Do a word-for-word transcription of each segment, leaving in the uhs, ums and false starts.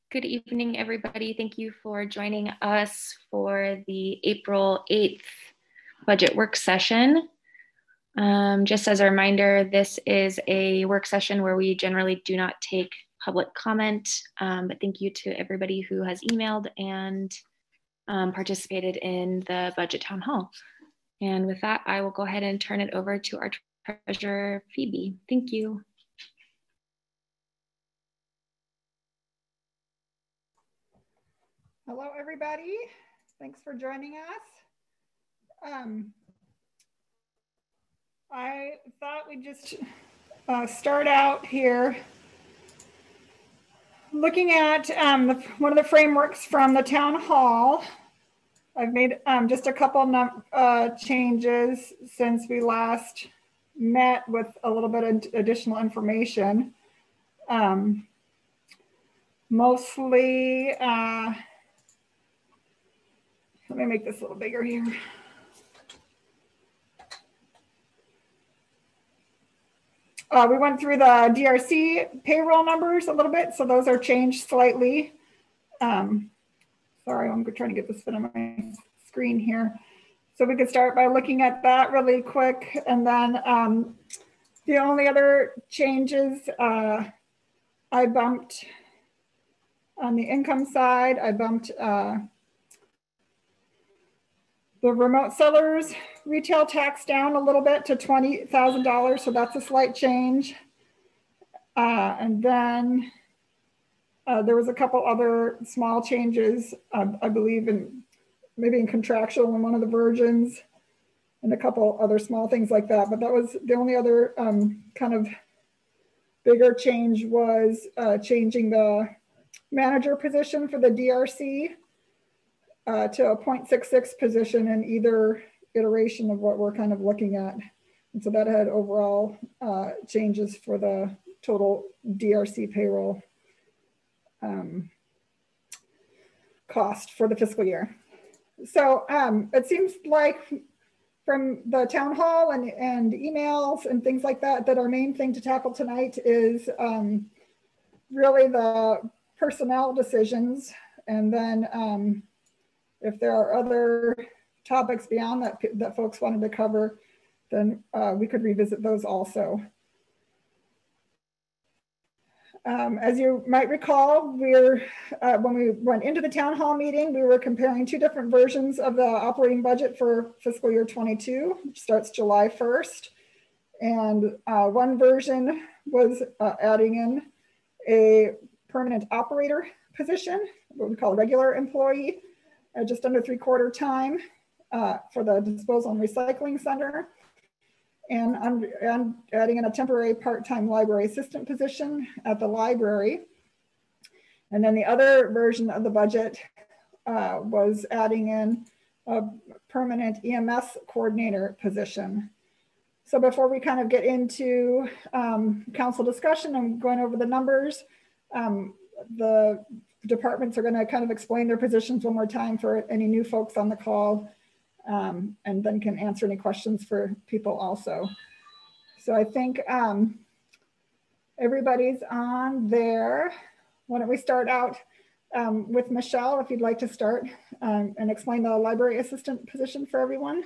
Good evening, everybody. Thank you for joining us for the April eighth budget work session. Um, just as a reminder, this is a work session where we generally do not take public comment, um, but thank you to everybody who has emailed and um, participated in the budget town hall. And with that, I will go ahead and turn it over to our treasurer, Phoebe. Thank you. Hello, everybody. Thanks for joining us. Um, I thought we'd just uh, start out here looking at um, the, one of the frameworks from the town hall. I've made um, just a couple of uh, changes since we last met with a little bit of additional information. Um, mostly, uh, let me make this a little bigger here. Uh, we went through the D R C payroll numbers a little bit, so those are changed slightly. Um, sorry, I'm trying to get this fit on my screen here. So we could start by looking at that really quick. And then um, the only other changes, uh, I bumped on the income side, I bumped uh, the remote sellers retail tax down a little bit to twenty thousand dollars. So that's a slight change. Uh, and then uh, there was a couple other small changes, uh, I believe in maybe in contractual in one of the versions and a couple other small things like that. But that was the only other um, kind of bigger change was uh, changing the manager position for the D R C uh, to a zero point six six position in either iteration of what we're kind of looking at. And so that had overall uh, changes for the total D R C payroll um, cost for the fiscal year. So um, it seems like from the town hall and, and emails and things like that, that our main thing to tackle tonight is um, really the personnel decisions. And then um, if there are other topics beyond that that folks wanted to cover, then uh, we could revisit those also. Um, as you might recall, we're uh, when we went into the town hall meeting, we were comparing two different versions of the operating budget for fiscal year twenty-two, which starts July first. And uh, one version was uh, adding in a permanent operator position, what we call a regular employee, at just under three quarter time uh, for the disposal and recycling center. And, and adding in a temporary part-time library assistant position at the library. And then the other version of the budget uh, was adding in a permanent E M S coordinator position. So before we kind of get into um, council discussion and going over the numbers, um, the departments are gonna kind of explain their positions one more time for any new folks on the call. Um, and then can answer any questions for people also. So I think um, everybody's on there. Why don't we start out um, with Michelle, if you'd like to start um, and explain the library assistant position for everyone.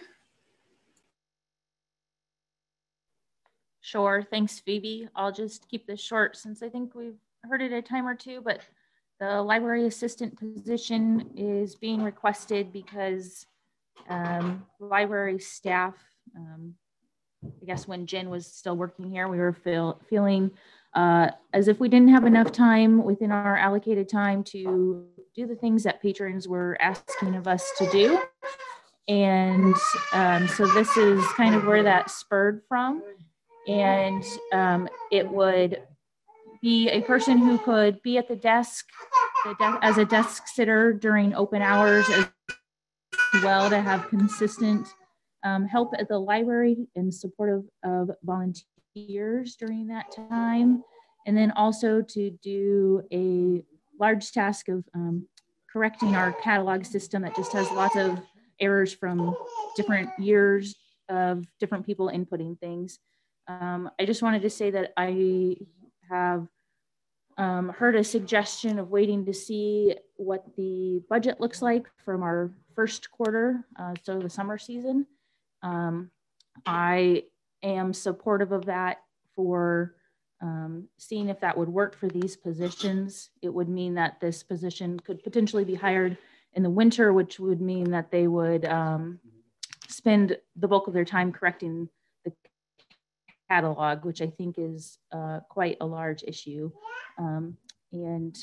Sure, thanks Phoebe. I'll just keep this short since I think we've heard it a time or two, but the library assistant position is being requested because Um, library staff, um, I guess when Jen was still working here, we were feel, feeling uh, as if we didn't have enough time within our allocated time to do the things that patrons were asking of us to do. And um, so this is kind of where that spurred from. And um, it would be a person who could be at the desk the de as a desk sitter during open hours, as well to have consistent um, help at the library and supportive of volunteers during that time. And then also to do a large task of um, correcting our catalog system that just has lots of errors from different years of different people inputting things. Um, I just wanted to say that I have um, heard a suggestion of waiting to see what the budget looks like from our first quarter, uh, so the summer season. Um, I am supportive of that for um, seeing if that would work for these positions. It would mean that this position could potentially be hired in the winter, which would mean that they would um, spend the bulk of their time correcting the catalog, which I think is uh, quite a large issue. Um, and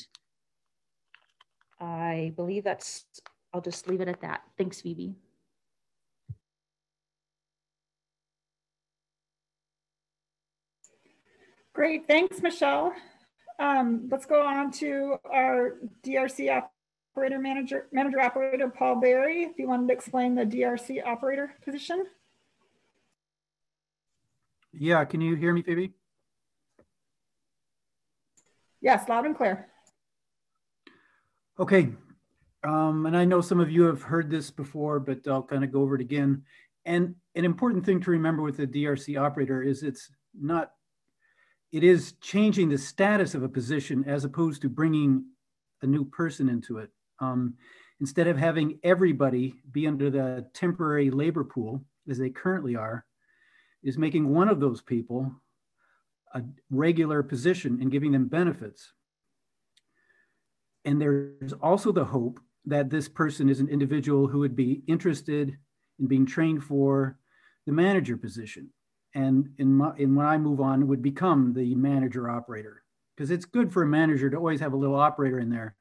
I believe that's, I'll just leave it at that. Thanks, Phoebe. Great, thanks, Michelle. Um, let's go on to our D R C operator manager, manager operator, Paul Berry. If you wanted to explain the D R C operator position. Yeah, can you hear me, Phoebe? Yes, loud and clear. Okay, um, and I know some of you have heard this before, but I'll kind of go over it again. And an important thing to remember with the D R C operator is it's not, it is changing the status of a position as opposed to bringing a new person into it. Um, instead of having everybody be under the temporary labor pool, as they currently are, is making one of those people a regular position and giving them benefits. And there's also the hope that this person is an individual who would be interested in being trained for the manager position. And in, my, in when I move on, would become the manager operator. Because it's good for a manager to always have a little operator in there.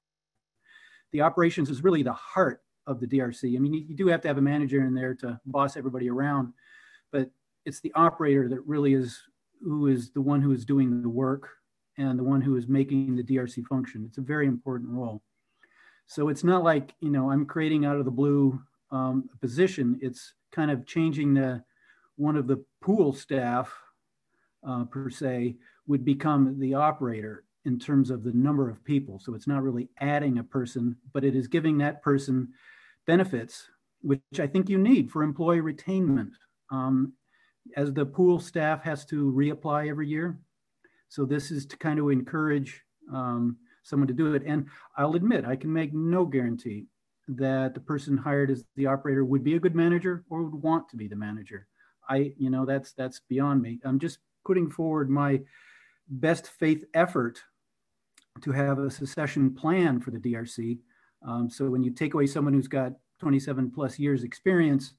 The operations is really the heart of the D R C. I mean, you, you do have to have a manager in there to boss everybody around, but it's the operator that really is who is the one who is doing the work and the one who is making the D R C function. It's a very important role. So it's not like, you know, I'm creating out of the blue um, a position. It's kind of changing the, one of the pool staff uh, per se would become the operator in terms of the number of people. So it's not really adding a person, but it is giving that person benefits, which I think you need for employee retainment. Um, as the pool staff has to reapply every year. So this is to kind of encourage um, someone to do it. And I'll admit, I can make no guarantee that the person hired as the operator would be a good manager or would want to be the manager. I, you know, that's, that's beyond me. I'm just putting forward my best faith effort to have a succession plan for the D R C. Um, so when you take away someone who's got twenty-seven plus years experience,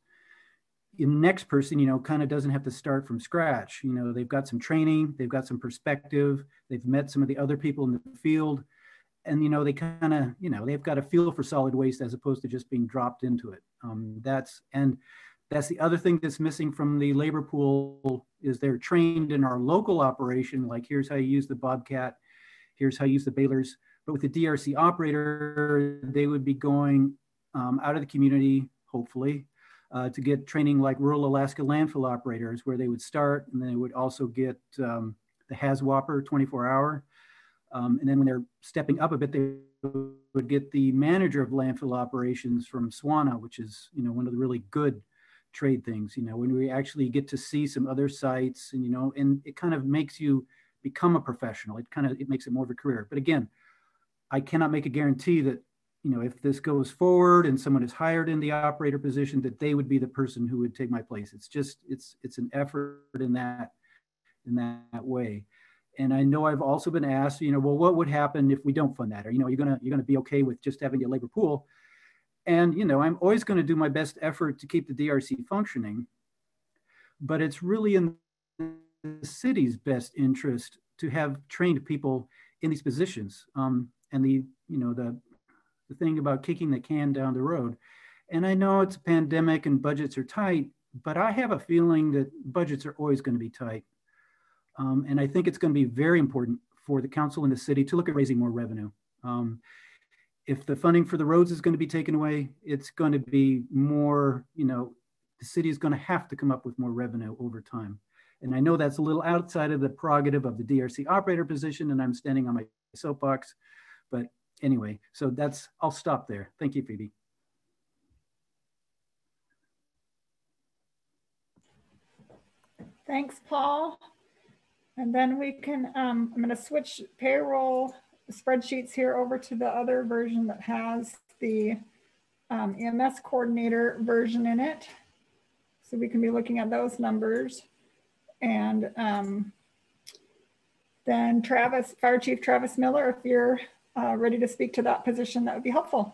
the next person, you know, kind of doesn't have to start from scratch. You know, they've got some training, they've got some perspective, they've met some of the other people in the field, and, you know, they kind of, you know, they've got a feel for solid waste as opposed to just being dropped into it. Um, that's, and that's the other thing that's missing from the labor pool is they're trained in our local operation, like here's how you use the Bobcat, here's how you use the balers. But with the D R C operator, they would be going um, out of the community, hopefully, Uh, to get training like rural Alaska landfill operators, where they would start, and then they would also get um, the HAZWOPER twenty-four hour. Um, and then when they're stepping up a bit, they would get the manager of landfill operations from SWANA, which is, you know, one of the really good trade things, you know, when we actually get to see some other sites and, you know, and it kind of makes you become a professional. It kind of, it makes it more of a career. But again, I cannot make a guarantee that, you know, if this goes forward and someone is hired in the operator position, that they would be the person who would take my place. It's just, it's, it's an effort in that, in that way. And I know I've also been asked, you know, well, what would happen if we don't fund that? Or, you know, you're going to, you're going to be okay with just having a labor pool. And, you know, I'm always going to do my best effort to keep the D R C functioning, but it's really in the city's best interest to have trained people in these positions. Um, and the, you know, the, the thing about kicking the can down the road. And I know it's a pandemic and budgets are tight, but I have a feeling that budgets are always going to be tight. Um, and I think it's going to be very important for the council and the city to look at raising more revenue. Um, if the funding for the roads is going to be taken away, it's going to be more, you know, the city is going to have to come up with more revenue over time. And I know that's a little outside of the prerogative of the D R C operator position, and I'm standing on my soapbox, but anyway, so that's, I'll stop there. Thank you, Phoebe. Thanks, Paul. And then we can, um, I'm going to switch payroll spreadsheets here over to the other version that has the um, E M S coordinator version in it. So we can be looking at those numbers. And um, then Travis, Fire Chief Travis Miller, if you're uh, ready to speak to that position, that would be helpful.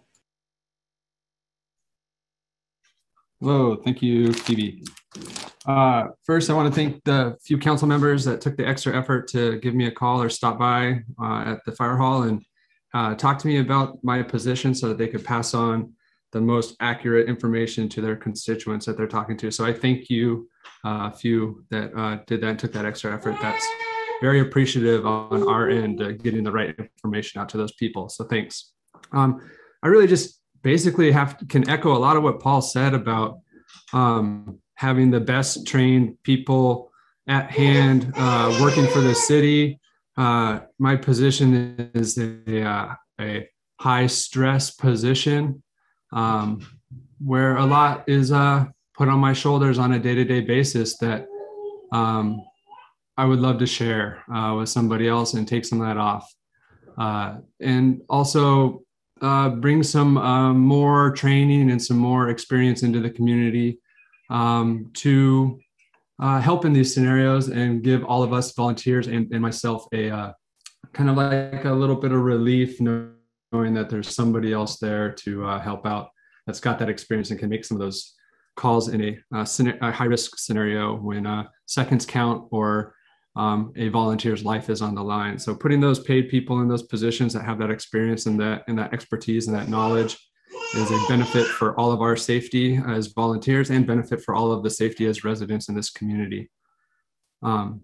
Hello, thank you, Phoebe. Uh, first, I want to thank the few council members that took the extra effort to give me a call or stop by uh, at the fire hall and uh, talk to me about my position so that they could pass on the most accurate information to their constituents that they're talking to. So I thank you, a uh, few that uh, did that and took that extra effort. That's very appreciative on our end, uh, getting the right information out to those people. So thanks. Um, I really just basically have to, can echo a lot of what Paul said about um, having the best trained people at hand, uh, working for the city. Uh, my position is a, uh, a high stress position um, where a lot is uh, put on my shoulders on a day-to-day basis that um, I would love to share uh, with somebody else and take some of that off. Uh, and also uh, bring some uh, more training and some more experience into the community um, to uh, help in these scenarios and give all of us volunteers and, and myself a uh, kind of like a little bit of relief knowing that there's somebody else there to uh, help out that's got that experience and can make some of those calls in a, uh, a high risk scenario when uh, seconds count or um, a volunteer's life is on the line. So putting those paid people in those positions that have that experience and that, and that expertise and that knowledge is a benefit for all of our safety as volunteers and benefit for all of the safety as residents in this community. Um,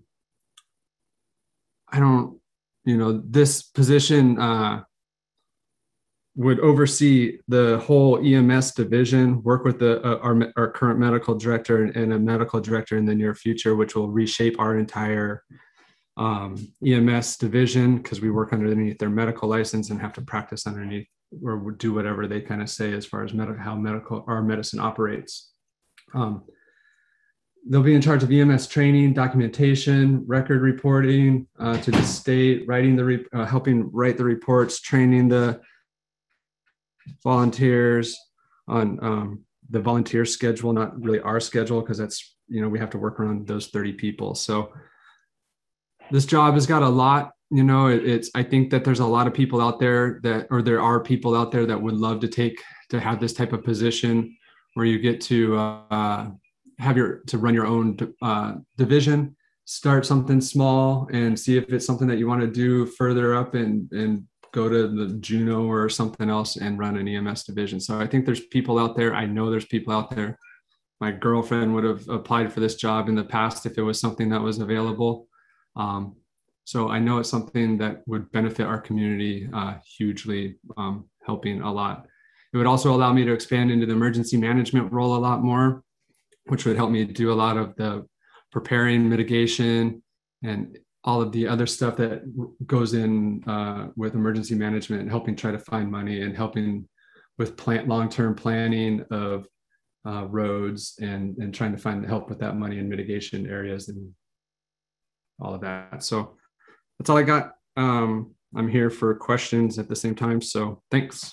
I don't, you know, this position uh, would oversee the whole E M S division, work with the, uh, our, our current medical director and, and a medical director in the near future, which will reshape our entire um, E M S division because we work underneath their medical license and have to practice underneath or do whatever they kind of say as far as med- how medical our medicine operates. Um, they'll be in charge of E M S training, documentation, record reporting uh, to the state, writing the re- uh, helping write the reports, training the volunteers on um, the volunteer schedule, not really our schedule, because that's, you know, we have to work around those thirty people. So this job has got a lot, you know, it, it's, I think that there's a lot of people out there that, or there are people out there that would love to take, to have this type of position where you get to uh, have your, to run your own uh, division, start something small and see if it's something that you want to do further up and, and go to the Juneau or something else and run an E M S division. So I think there's people out there. I know there's people out there. My girlfriend would have applied for this job in the past if it was something that was available. Um, so I know it's something that would benefit our community uh, hugely, um, helping a lot. It would also allow me to expand into the emergency management role a lot more, which would help me do a lot of the preparing, mitigation, and all of the other stuff that goes in uh, with emergency management and helping try to find money and helping with plant long-term planning of uh, roads and, and trying to find help with that money in mitigation areas and all of that. So that's all I got. Um, I'm here for questions at the same time. So thanks.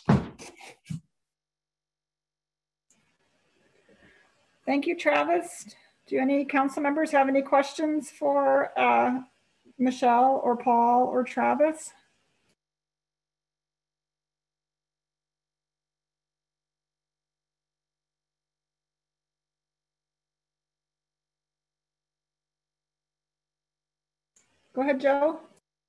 Thank you, Travis. Do any council members have any questions for uh, Michelle or Paul or Travis? Go ahead, Joe.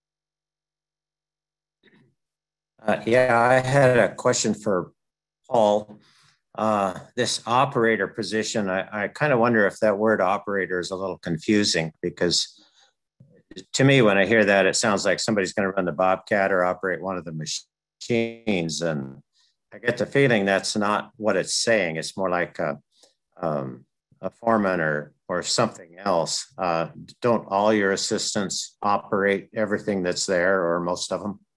Uh, yeah, I had a question for Paul. Uh, this operator position, I, I kind of wonder if that word operator is a little confusing, because to me, when I hear that, it sounds like somebody's going to run the Bobcat or operate one of the machines. And I get the feeling that's not what it's saying. It's more like a, um, a foreman or, or something else. Uh, don't all your assistants operate everything that's there, or most of them?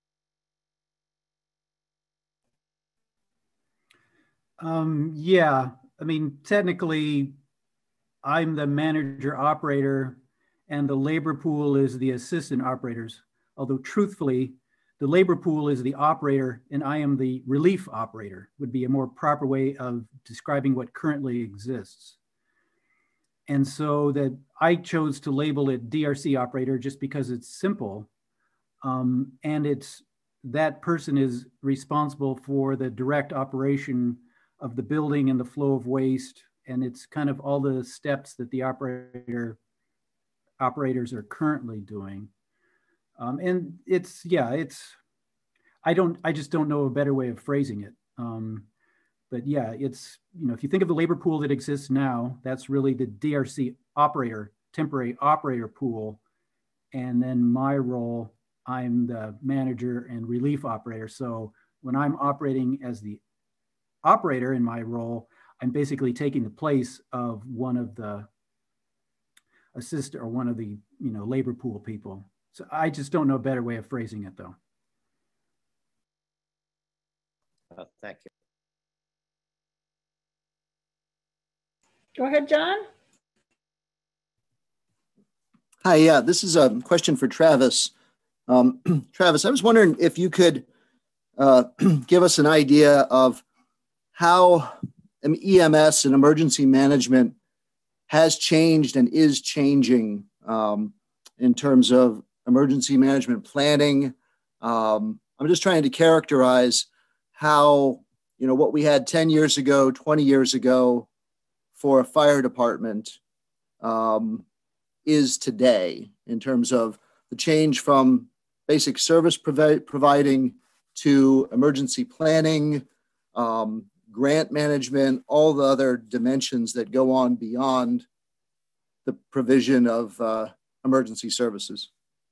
Um, yeah, I mean, technically, I'm the manager operator, and the labor pool is the assistant operators. Although truthfully, the labor pool is the operator and I am the relief operator, would be a more proper way of describing what currently exists. And so that I chose to label it D R C operator just because it's simple. Um, and it's that person is responsible for the direct operation of the building and the flow of waste. And it's kind of all the steps that the operator operators are currently doing. Um, and it's, yeah, it's, I don't, I just don't know a better way of phrasing it. Um, but yeah, it's, you know, if you think of the labor pool that exists now, that's really the D R C operator, temporary operator pool. And then my role, I'm the manager and relief operator. So when I'm operating as the operator in my role, I'm basically taking the place of one of the assist or one of the, you know, labor pool people. So I just don't know a better way of phrasing it though. Uh, thank you. Go ahead, John. Hi, yeah, this is a question for Travis. Um, Travis, I was wondering if you could uh, give us an idea of how E M S and emergency management has changed and is changing um, in terms of emergency management planning. Um, I'm just trying to characterize how, you know, what we had ten years ago, twenty years ago for a fire department um, is today in terms of the change from basic service provi- providing to emergency planning, um, grant management, all the other dimensions that go on beyond the provision of uh, emergency services.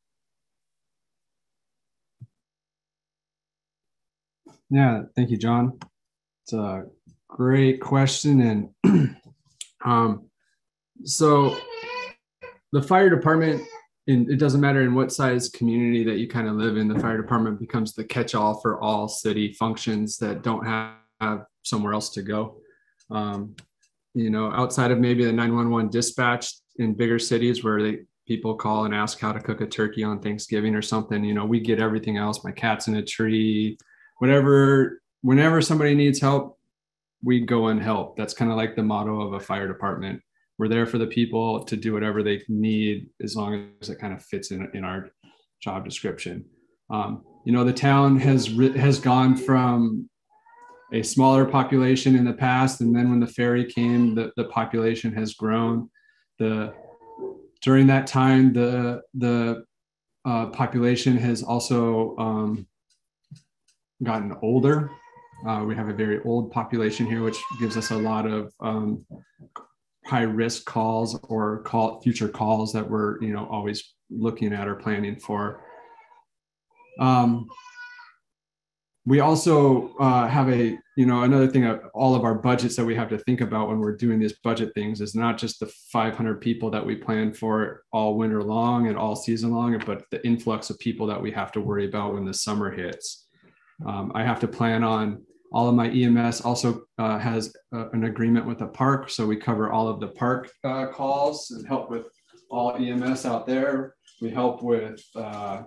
Yeah, thank you, John. It's a great question. And um, so the fire department, in, it doesn't matter in what size community that you kind of live in, the fire department becomes the catch-all for all city functions that don't have, have somewhere else to go. Um, you know, outside of maybe the nine one one dispatch in bigger cities where they people call and ask how to cook a turkey on Thanksgiving or something, you know, we get everything else. My cat's in a tree, whatever, whenever somebody needs help, we go and help. That's kind of like the motto of a fire department. We're there for the people to do whatever they need, as long as it kind of fits in, in our job description. Um, you know, the town has has gone from a smaller population in the past, and then when the ferry came, the, the population has grown. The during that time, the the uh, population has also um, gotten older. Uh, we have a very old population here, which gives us a lot of um, high risk calls or call future calls that we're, you know, always looking at or planning for. Um, we also uh, have a, you know, another thing, uh, all of our budgets that we have to think about when we're doing these budget things is not just the five hundred people that we plan for all winter long and all season long, but the influx of people that we have to worry about when the summer hits. Um, I have to plan on all of my E M S also uh, has uh, an agreement with the park. So we cover all of the park uh, calls and help with all E M S out there. We help with, uh,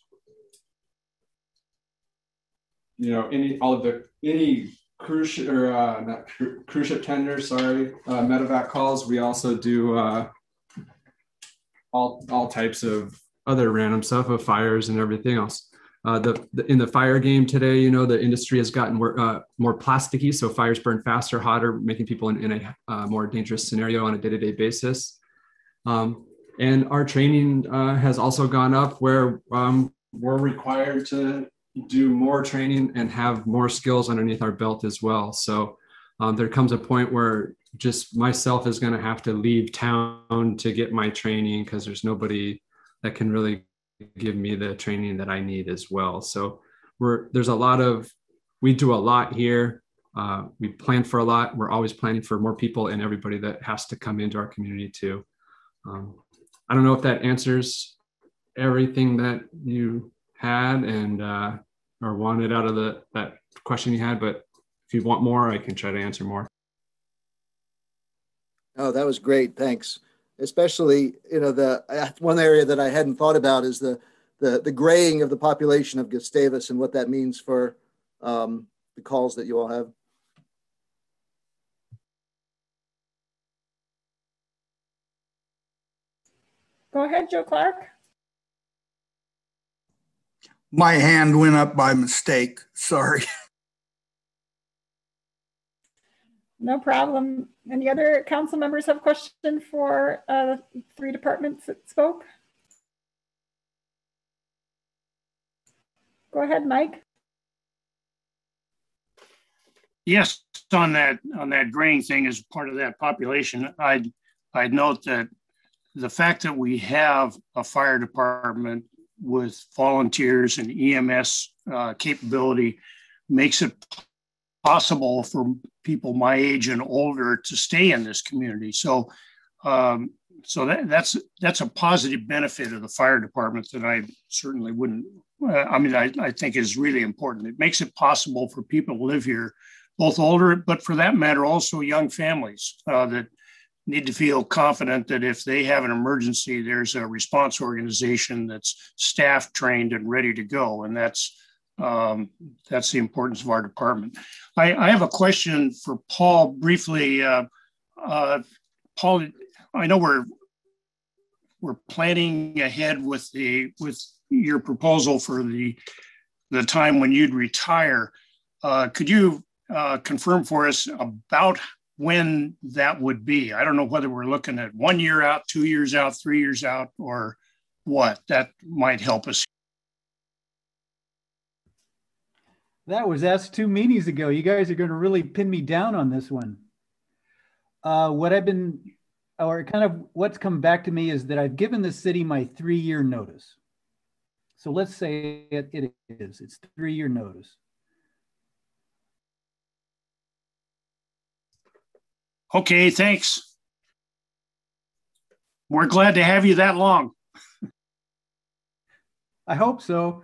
you know, any, all of the, any cruise ship or uh, not cru- cruise ship tenders, sorry, uh, medevac calls. We also do uh, all, all types of other random stuff of fires and everything else. Uh, the, the in the fire game today, you know, the industry has gotten more, uh, more plasticky, so fires burn faster, hotter, making people in, in a uh, more dangerous scenario on a day-to-day basis. Um, and our training uh, has also gone up, where um, we're required to do more training and have more skills underneath our belt as well. So um, there comes a point where just myself is going to have to leave town to get my training, because there's nobody that can really give me the training that I need as well. So we're, there's a lot of, we do a lot here. Uh, we plan for a lot. We're always planning for more people and everybody that has to come into our community too. Um, I don't know if that answers everything that you had and, uh, or wanted out of the, that question you had, but if you want more, I can try to answer more. Oh, that was great. Thanks. especially, you know, the one area that I hadn't thought about is the the, the graying of the population of Gustavus and what that means for um, the calls that you all have. Go ahead, Joe Clark. My hand went up by mistake. Sorry. No problem. Any other council members have a question for uh, three departments that spoke? Go ahead, Mike. Yes, on that on that graying thing as part of that population, I'd I'd note that the fact that we have a fire department with volunteers and E M S uh, capability makes it possible for people my age and older to stay in this community. So, um, so that, that's that's a positive benefit of the fire department that I certainly wouldn't. Uh, I mean, I, I think is really important. It makes it possible for people to live here, both older, but for that matter, also young families uh, that need to feel confident that if they have an emergency, there's a response organization that's staff trained and ready to go. And that's um, that's the importance of our department. I, I have a question for Paul briefly. Uh, uh, Paul, I know we're we're planning ahead with the with your proposal for the the time when you'd retire. Uh, could you uh, confirm for us about when that would be? I don't know whether we're looking at one year out, two years out, three years out, or what. That might help us. That was asked two meetings ago. You guys are going to really pin me down on this one. Uh, what I've been, or kind of what's come back to me is that I've given the city my three-year notice. So let's say it, it is, it's three-year notice. Okay, thanks. We're glad to have you that long. I hope so.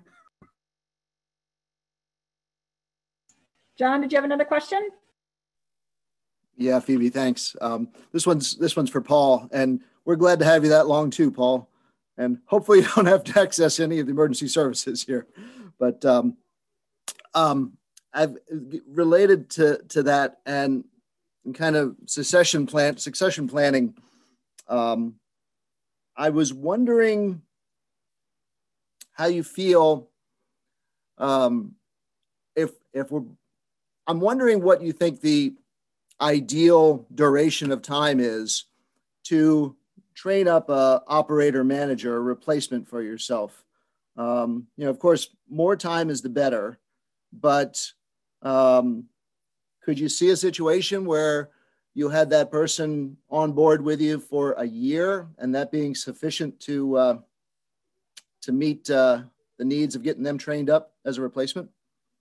John, did you have another question? Yeah, Phoebe, thanks. Um, this one's this one's for Paul, and we're glad to have you that long too, Paul. And hopefully you don't have to access any of the emergency services here. But um, um, I've related to to that and kind of succession plan succession planning. Um, I was wondering how you feel um, if if we're. I'm wondering what you think the ideal duration of time is to train up a operator manager, a replacement for yourself. Um, you know, of course, more time is the better, but um, could you see a situation where you had that person on board with you for a year and that being sufficient to, uh, to meet uh, the needs of getting them trained up as a replacement?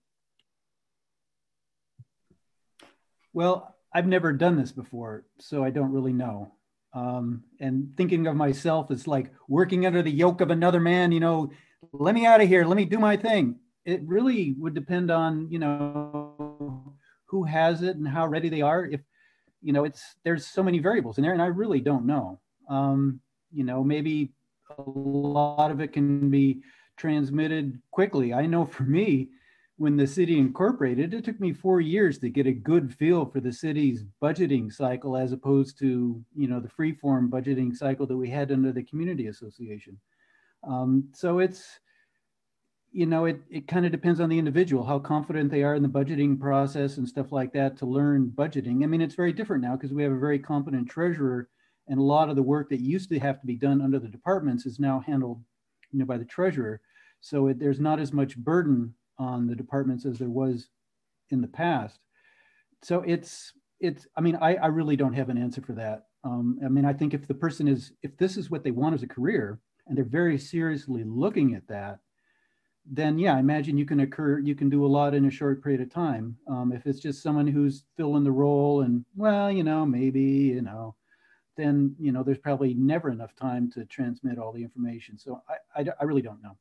Well, I've never done this before, so I don't really know. Um, and thinking of myself as like working under the yoke of another man, you know, let me out of here, let me do my thing. It really would depend on, you know, who has it and how ready they are. If, you know, it's, there's so many variables in there and I really don't know. Um, you know, maybe a lot of it can be transmitted quickly. I know for me, when the city incorporated, it took me four years to get a good feel for the city's budgeting cycle as opposed to, you know, the free-form budgeting cycle that we had under the community association. Um, so it's, you know, it, it kind of depends on the individual, how confident they are in the budgeting process and stuff like that to learn budgeting. I mean, it's very different now because we have a very competent treasurer and a lot of the work that used to have to be done under the departments is now handled, you know, by the treasurer. So it, there's not as much burden on the departments as there was in the past. So it's, it's, I mean, I, I really don't have an answer for that. Um, I mean, I think if the person is, if this is what they want as a career and they're very seriously looking at that, then yeah, I imagine you can occur, you can do a lot in a short period of time. Um, if it's just someone who's filling the role and, well, you know, maybe, you know, then, you know, there's probably never enough time to transmit all the information. So I, I, I really don't know.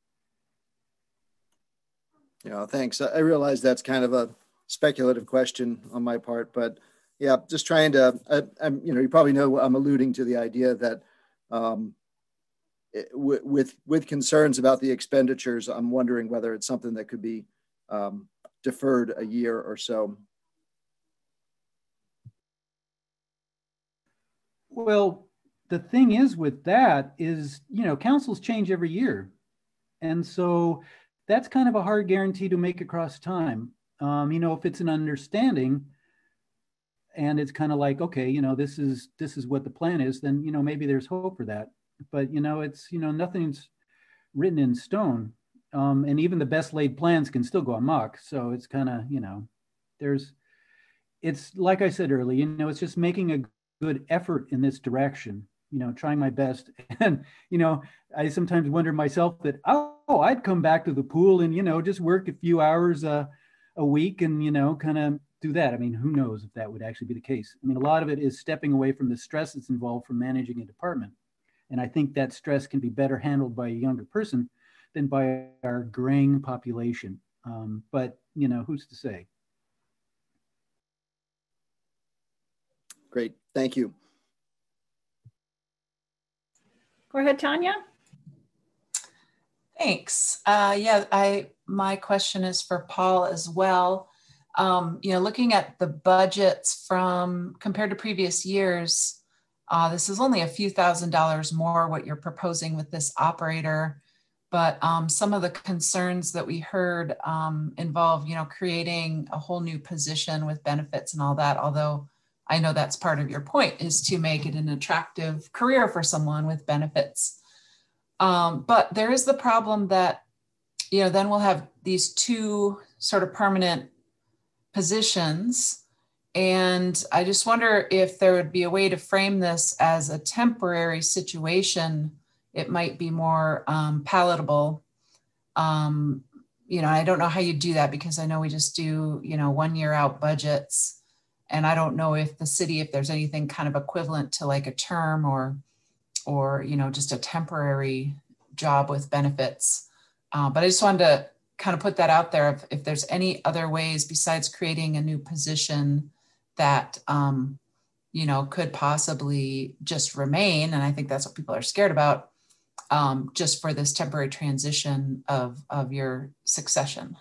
Yeah, thanks. I realize that's kind of a speculative question on my part, but yeah, just trying to, I, I'm, you know, you probably know I'm alluding to the idea that um, with with concerns about the expenditures, I'm wondering whether it's something that could be um, deferred a year or so. Well, the thing is with that is, you know, councils change every year. And so that's kind of a hard guarantee to make across time. Um, you know, if it's an understanding and it's kind of like, okay, you know, this is, this is what the plan is, then, you know, maybe there's hope for that. But, you know, it's, you know, nothing's written in stone. Um, and even the best laid plans can still go amok. So it's kind of, you know, there's, it's like I said earlier, you know, it's just making a good effort in this direction, you know, trying my best. And, you know, I sometimes wonder myself that, oh, I'd come back to the pool and, you know, just work a few hours uh, a week and, you know, kind of do that. I mean, who knows if that would actually be the case. I mean, a lot of it is stepping away from the stress that's involved from managing a department. And I think that stress can be better handled by a younger person than by our graying population. Um, but, you know, who's to say? Great, thank you. Go ahead, Tanya. Thanks. Uh, yeah, I my question is for Paul as well. Um, you know, looking at the budgets from compared to previous years, uh, this is only a few thousand dollars more what you're proposing with this operator. But um, some of the concerns that we heard um, involve, you know, creating a whole new position with benefits and all that. Although I know that's part of your point, is to make it an attractive career for someone with benefits. Um, but there is the problem that, you know, then we'll have these two sort of permanent positions. And I just wonder if there would be a way to frame this as a temporary situation. It might be more um, palatable. Um, you know, I don't know how you do that, because I know we just do, you know, one year out budgets. And I don't know if the city, if there's anything kind of equivalent to like a term or, or, you know, just a temporary job with benefits. Uh, but I just wanted to kind of put that out there. If, if there's any other ways besides creating a new position that, um, you know, could possibly just remain. And I think that's what people are scared about, um, just for this temporary transition of, of your succession.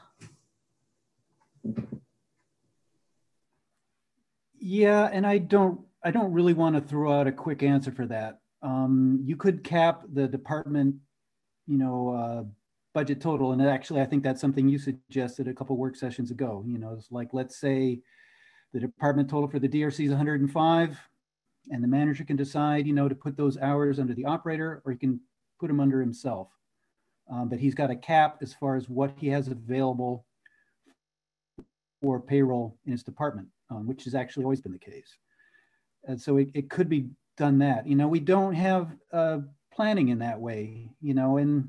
Yeah, and I don't, I don't really want to throw out a quick answer for that. Um, you could cap the department, you know, uh, budget total, and actually, I think that's something you suggested a couple work sessions ago. You know, it's like, let's say the department total for the D R C is one hundred five, and the manager can decide, you know, to put those hours under the operator, or he can put them under himself. Um, but he's got a cap as far as what he has available for payroll in his department. Um, which has actually always been the case. And so it, it could be done that. You know, we don't have uh, planning in that way, you know, and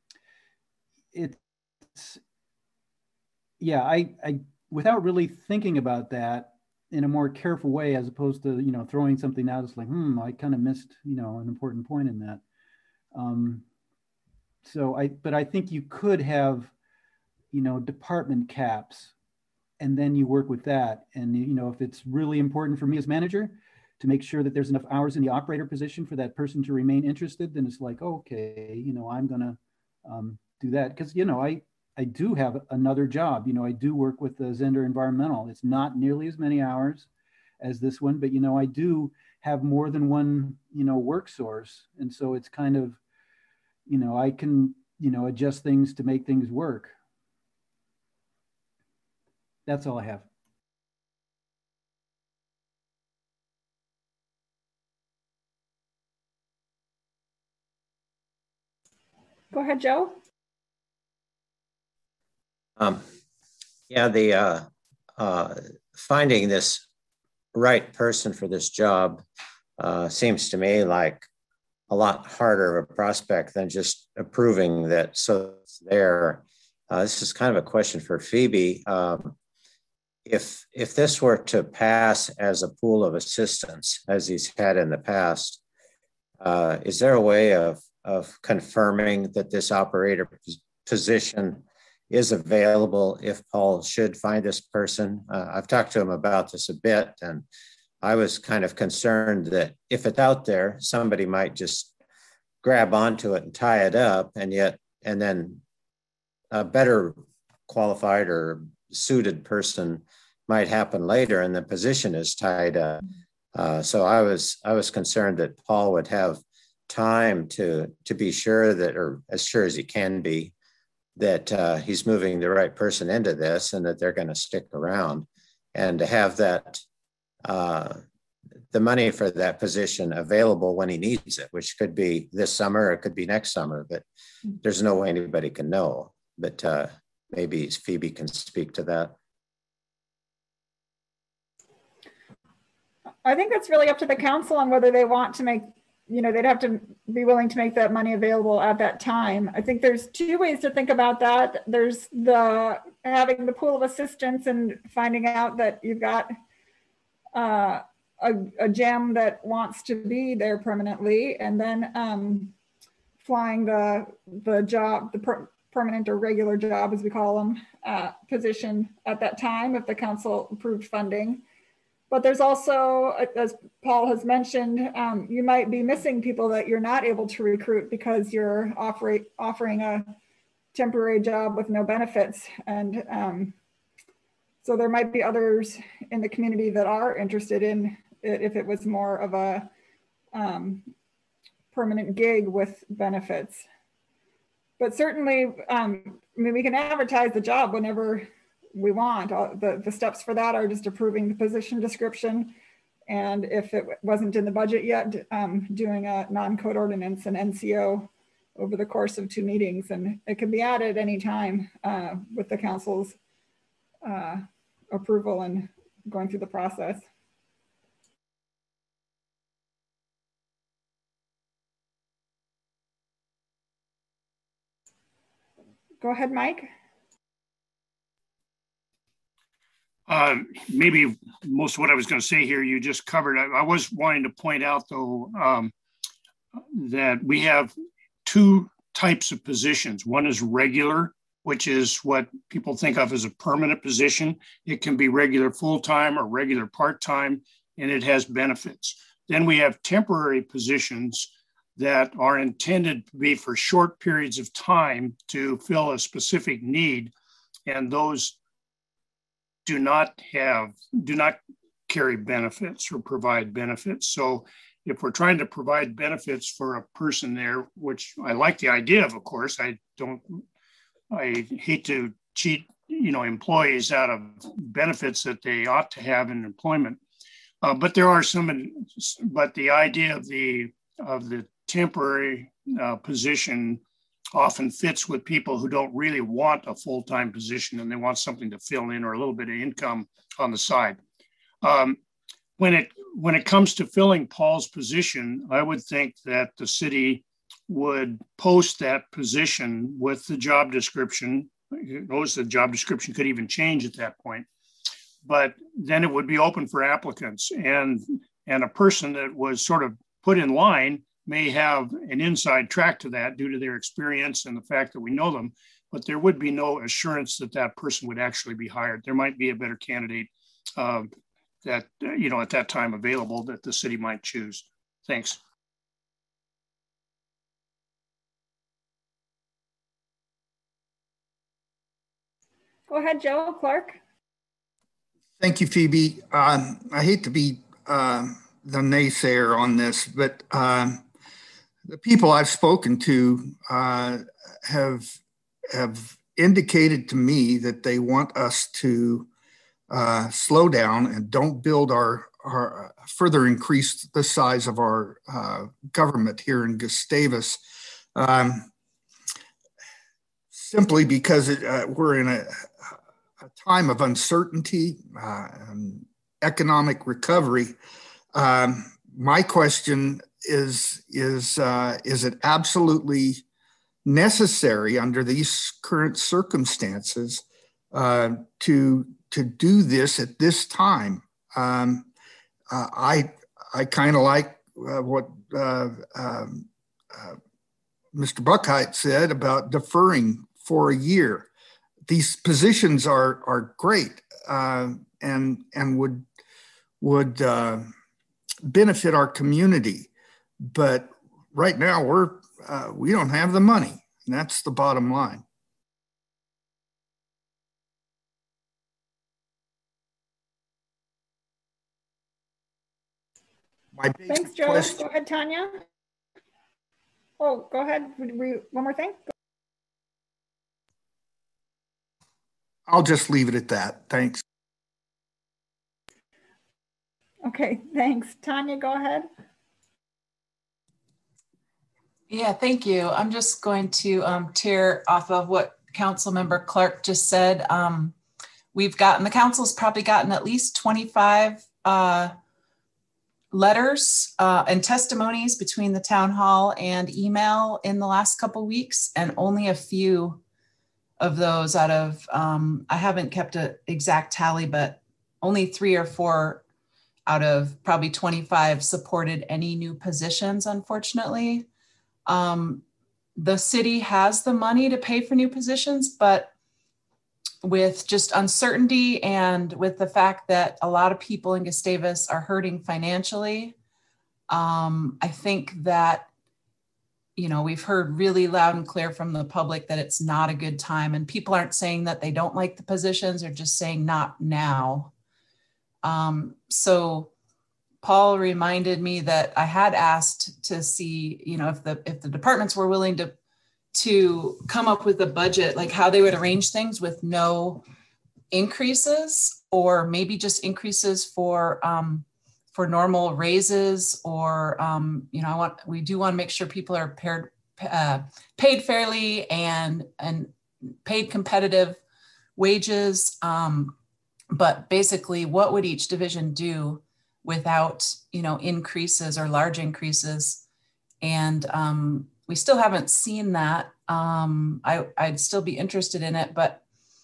it's, yeah, I, I, without really thinking about that in a more careful way, as opposed to, you know, throwing something out, it's like, hmm, I kind of missed, you know, an important point in that. Um, so I, but I think you could have, you know, department caps, and then you work with that. And, you know, if it's really important for me as manager to make sure that there's enough hours in the operator position for that person to remain interested, then it's like, okay, you know, I'm going to um, do that. Because, you know, I, I do have another job. You know, I do work with the Zehnder Environmental. It's not nearly as many hours as this one, but, you know, I do have more than one, you know, work source. And so it's kind of, you know, I can, you know, adjust things to make things work. That's all I have. Go ahead, Joe. Um, yeah, the uh, uh, finding this right person for this job uh, seems to me like a lot harder of a prospect than just approving that so it's there. Uh, this is kind of a question for Phoebe. Um, If if this were to pass as a pool of assistants, as he's had in the past, uh, is there a way of, of confirming that this operator position is available if Paul should find this person? Uh, I've talked to him about this a bit, and I was kind of concerned that if it's out there, somebody might just grab onto it and tie it up, and yet, and then a better qualified or suited person might happen later, and the position is tied up. Uh, so I was I was concerned that Paul would have time to to be sure that, or as sure as he can be, that uh, he's moving the right person into this, and that they're going to stick around, and to have that uh, the money for that position available when he needs it, which could be this summer, or it could be next summer, but there's no way anybody can know. But uh, maybe Phoebe can speak to that. I think that's really up to the council on whether they want to make, you know, they'd have to be willing to make that money available at that time. I think there's two ways to think about that. There's the having the pool of assistants and finding out that you've got uh, a, a gem that wants to be there permanently, and then um, flying the the job, the per permanent or regular job, as we call them, uh, position at that time if the council approved funding. But there's also, as Paul has mentioned, um, you might be missing people that you're not able to recruit because you're offering offering a temporary job with no benefits. And um, so there might be others in the community that are interested in it if it was more of a um, permanent gig with benefits. But certainly, um, I mean, we can advertise the job whenever we want. The, the steps for that are just approving the position description. And if it wasn't in the budget yet, um, doing a non-code ordinance and N C O over the course of two meetings. And it can be added anytime uh, with the council's uh, approval and going through the process. Go ahead, Mike. Uh, maybe most of what I was going to say here, you just covered. I, I was wanting to point out, though, um, that we have two types of positions. One is regular, which is what people think of as a permanent position. It can be regular full-time or regular part-time, and it has benefits. Then we have temporary positions that are intended to be for short periods of time to fill a specific need, and those do not have, do not carry benefits or provide benefits. So if we're trying to provide benefits for a person there, which I like the idea of, of course, I don't, I hate to cheat, you know, employees out of benefits that they ought to have in employment. Uh, but there are some, but the idea of the, of the temporary uh, position often fits with people who don't really want a full-time position and they want something to fill in or a little bit of income on the side. Um, when it when it comes to filling Paul's position, I would think that the city would post that position with the job description. Who knows, the job description could even change at that point, but then it would be open for applicants, and and a person that was sort of put in line may have an inside track to that due to their experience and the fact that we know them, but there would be no assurance that that person would actually be hired. There might be a better candidate uh, that, uh, you know, at that time available that the city might choose. Thanks. Go ahead, Joe Clark. Thank you, Phoebe. Um, I hate to be uh, the naysayer on this, but um, the people I've spoken to uh, have have indicated to me that they want us to uh, slow down and don't build our, our further increase the size of our uh, government here in Gustavus, um, simply because it, uh, we're in a, a time of uncertainty uh, and economic recovery. Um, my question is, is, uh, is it absolutely necessary under these current circumstances uh, to, to do this at this time? Um, uh, I, I kind of like uh, what uh, um, uh, Mister Buckheit said about deferring for a year. These positions are, are great uh, and, and would, would uh, benefit our community. But right now we're uh, we don't have the money. And that's the bottom line. My Thanks, Joe. question, Go ahead, Tanya. Oh, go ahead. One more thing. I'll just leave it at that. Thanks. Okay, thanks. Tanya, go ahead. Yeah, thank you. I'm just going to um, tear off of what Councilmember Clark just said. Um, we've gotten, the council's probably gotten at least twenty-five uh, letters uh, and testimonies between the town hall and email in the last couple weeks, and only a few of those out of, um, I haven't kept an exact tally, but only three or four out of probably twenty-five supported any new positions, unfortunately. Um, the city has the money to pay for new positions, but with just uncertainty and with the fact that a lot of people in Gustavus are hurting financially, um, I think that, you know, we've heard really loud and clear from the public that it's not a good time, and people aren't saying that they don't like the positions, they're just saying not now. Um, so Paul reminded me that I had asked to see, you know, if the if the departments were willing to to come up with a budget, like how they would arrange things with no increases, or maybe just increases for um, for normal raises, or um, you know, I want we do want to make sure people are paired, uh, paid fairly and and paid competitive wages. Um, but basically, what would each division do without, you know, increases or large increases? And um, we still haven't seen that. Um, I, I'd still be interested in it, but,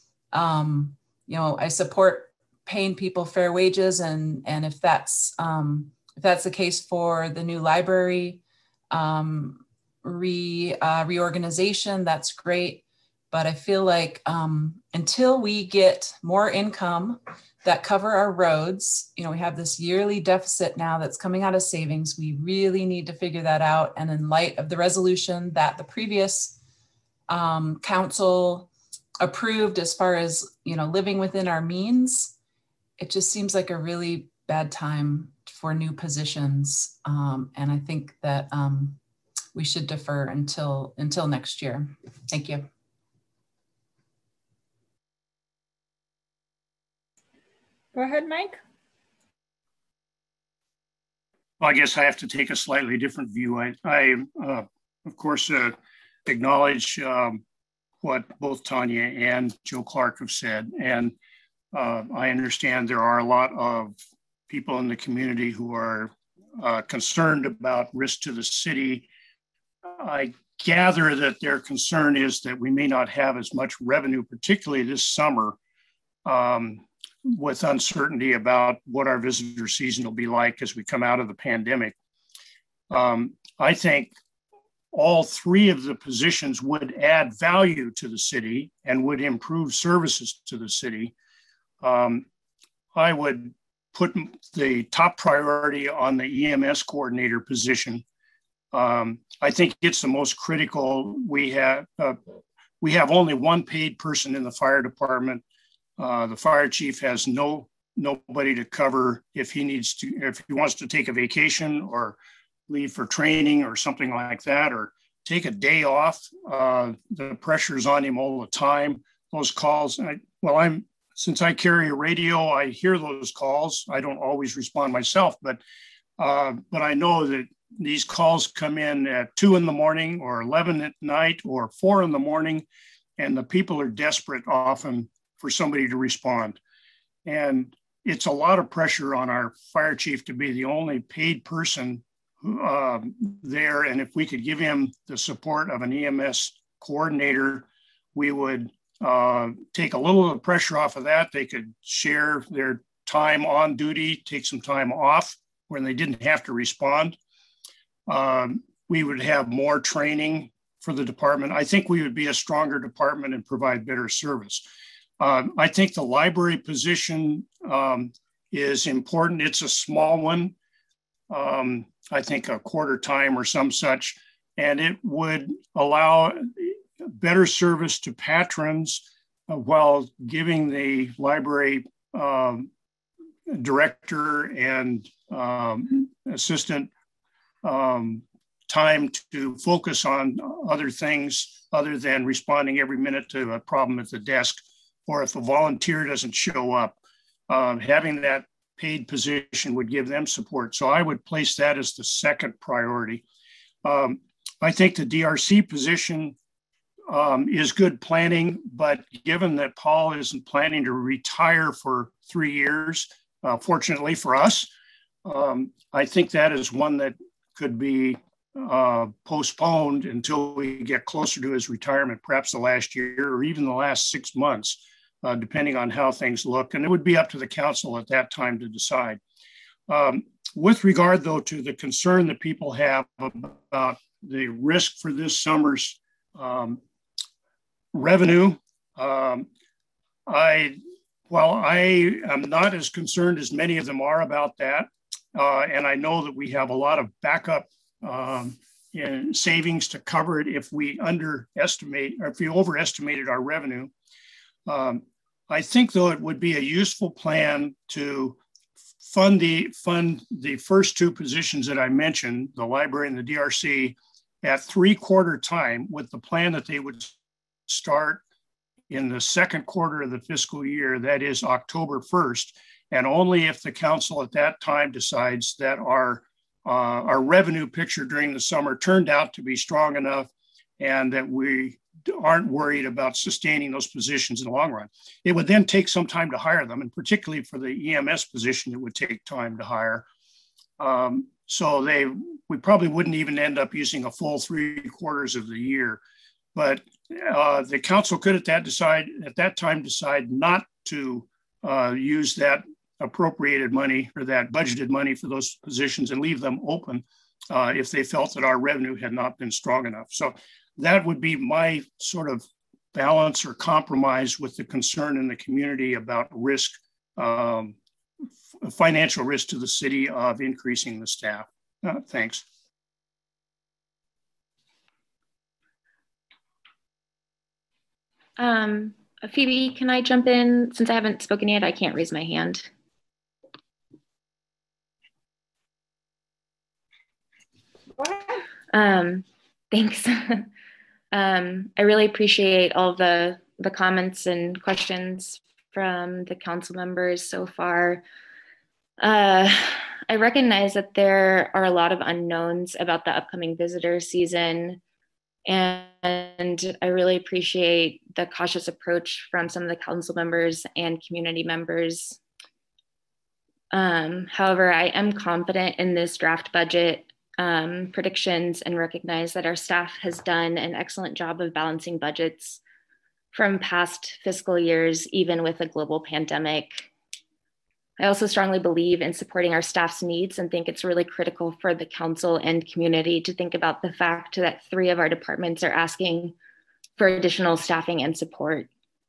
um, you know, I support paying people fair wages. And, and if that's, um, if that's the case for the new library um, re, uh, reorganization, that's great. But I feel like um, until we get more income that cover our roads, you know, we have this yearly deficit now that's coming out of savings. We really need to figure that out. And in light of the resolution that the previous um, council approved as far as, you know, living within our means, it just seems like a really bad time for new positions. Um, and I think that um, we should defer until, until next year. Thank you. Go ahead, Mike. Well, I guess I have to take a slightly different view. I, I uh, of course, uh, acknowledge um, what both Tanya and Joe Clark have said. And uh, I understand there are a lot of people in the community who are uh, concerned about risk to the city. I gather that their concern is that we may not have as much revenue, particularly this summer, um, with uncertainty about what our visitor season will be like as we come out of the pandemic. Um, I think all three of the positions would add value to the city and would improve services to the city. Um, I would put the top priority on the E M S coordinator position. Um, I think it's the most critical. We have, uh, we have only one paid person in the fire department. Uh, the fire chief has no nobody to cover if he needs to, if he wants to take a vacation or leave for training or something like that, or take a day off. Uh, the pressure's on him all the time. Those calls, I, well, I'm since I carry a radio, I hear those calls. I don't always respond myself, but uh, but I know that these calls come in at two in the morning or eleven at night or four in the morning, and the people are desperate often for somebody to respond. And it's a lot of pressure on our fire chief to be the only paid person who, uh, there. And if we could give him the support of an E M S coordinator, we would uh, take a little of the pressure off of that. They could share their time on duty, take some time off when they didn't have to respond. Um, we would have more training for the department. I think we would be a stronger department and provide better service. Um, I think the library position um, is important. It's a small one. Um, I think a quarter time or some such. and it would allow better service to patrons uh, while giving the library um, director and um, assistant um, time to focus on other things other than responding every minute to a problem at the desk, or if a volunteer doesn't show up, uh, having that paid position would give them support. So I would place that as the second priority. Um, I think the D R C position um, is good planning, but given that Paul isn't planning to retire for three years, uh, fortunately for us, um, I think that is one that could be uh, postponed until we get closer to his retirement, perhaps the last year or even the last six months, uh, depending on how things look. And it would be up to the council at that time to decide. Um, with regard, though, to the concern that people have about the risk for this summer's um, revenue, um, I, while I am not as concerned as many of them are about that, uh, and I know that we have a lot of backup um, in savings to cover it if we underestimate or if we overestimated our revenue. Um, I think, though, it would be a useful plan to fund the fund the first two positions that I mentioned, the library and the D R C, at three quarter time, with the plan that they would start in the second quarter of the fiscal year, that is October first, and only if the council at that time decides that our uh, our revenue picture during the summer turned out to be strong enough and that we aren't worried about sustaining those positions in the long run. It would then take some time to hire them, and particularly for the E M S position, it would take time to hire. Um, so they, we probably wouldn't even end up using a full three quarters of the year. But uh, the council could at that decide at that time decide not to uh, use that appropriated money or that budgeted money for those positions and leave them open uh, if they felt that our revenue had not been strong enough. So that would be my sort of balance or compromise with the concern in the community about risk, um, financial risk to the city of increasing the staff. Uh, thanks. Um, Phoebe, can I jump in? Since I haven't spoken yet, I can't raise my hand. Um, thanks. um, I really appreciate all the, the comments and questions from the council members so far. Uh, I recognize that there are a lot of unknowns about the upcoming visitor season, and I really appreciate the cautious approach from some of the council members and community members. Um, however, I am confident in this draft budget um, predictions and recognize that our staff has done an excellent job of balancing budgets from past fiscal years, even with a global pandemic. I also strongly believe in supporting our staff's needs and think it's really critical for the council and community to think about the fact that three of our departments are asking for additional staffing and support.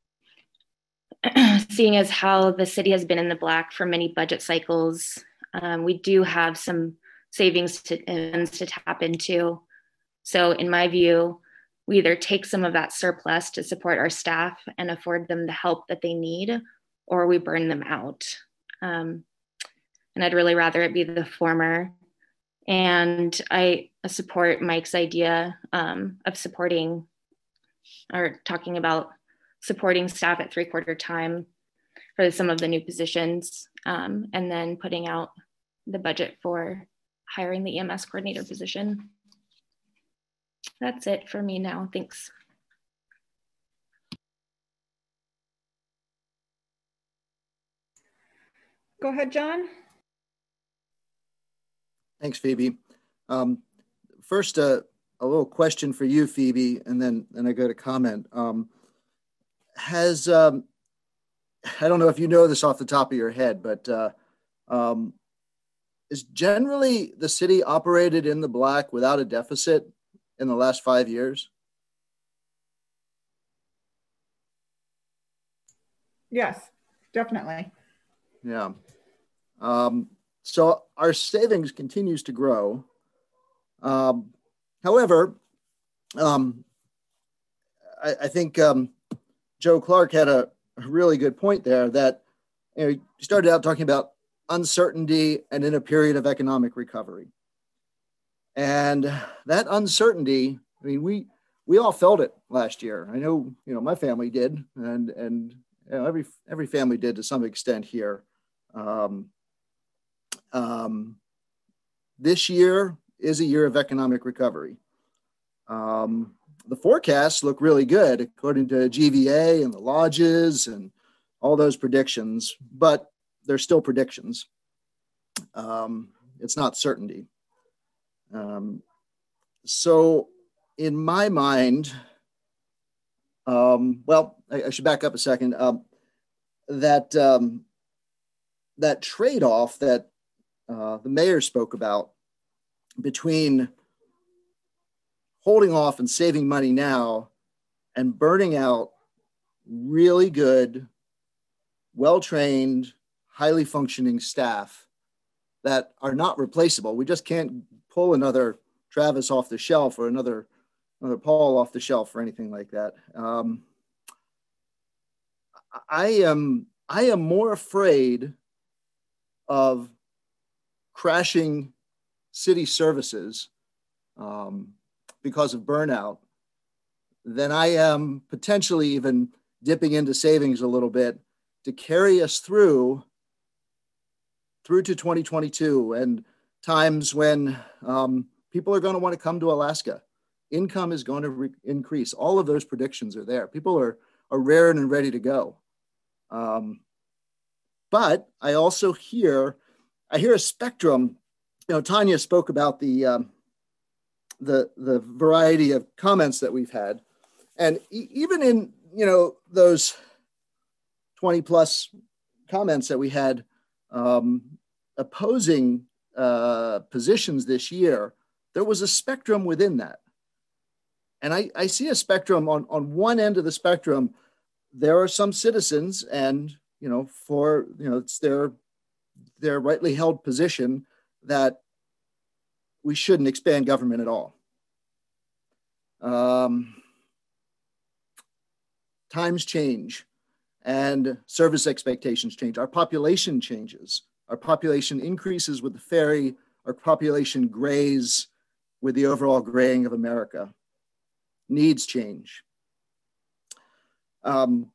Seeing as how the city has been in the black for many budget cycles, um, we do have some savings to, to tap into. So in my view, we either take some of that surplus to support our staff and afford them the help that they need, or we burn them out. Um, and I'd really rather it be the former. And I support Mike's idea um, of supporting or talking about supporting staff at three quarter time for some of the new positions, um, and then putting out the budget for hiring the E M S coordinator position. That's it for me now. Thanks. Go ahead, John. Thanks, Phoebe. Um, first, uh, a little question for you, Phoebe, and then, then I got a comment. Um, has, um, I don't know if you know this off the top of your head, but uh, um, is generally the city operated in the black without a deficit in the last five years? Yes, definitely. Yeah. Um, so our savings continues to grow. Um, however, um, I, I think um, Joe Clark had a, a really good point there that, you know, he started out talking about uncertainty and in a period of economic recovery. And that uncertainty, I mean, we we all felt it last year. I know, you know, my family did, and and you know, every every family did to some extent here. Um, um, this year is a year of economic recovery. Um, the forecasts look really good according to G V A and the lodges and all those predictions, but they're still predictions. Um, it's not certainty. Um, so in my mind, um, well, I, I should back up a second. Um, that um, that trade-off that uh, the mayor spoke about between holding off and saving money now and burning out really good, well-trained, highly functioning staff that are not replaceable. We just can't pull another Travis off the shelf or another, another Paul off the shelf or anything like that. Um, I am, I am more afraid of crashing city services um, because of burnout than I am potentially even dipping into savings a little bit to carry us through through to twenty twenty-two and times when um, people are going to want to come to Alaska. Income is going to re- increase. All of those predictions are there. People are, are raring and ready to go. Um, but I also hear, I hear a spectrum. You know, Tanya spoke about the, um, the, the variety of comments that we've had. And e- even in, you know, those twenty plus comments that we had um, opposing uh, positions this year, there was a spectrum within that. And I, I see a spectrum on, on one end of the spectrum. There are some citizens and, you know, for, you know, it's their, their rightly held position that we shouldn't expand government at all. Um, times change and service expectations change. Our population changes. Our population increases with the ferry. Our population grays with the overall graying of America. Needs change. Um,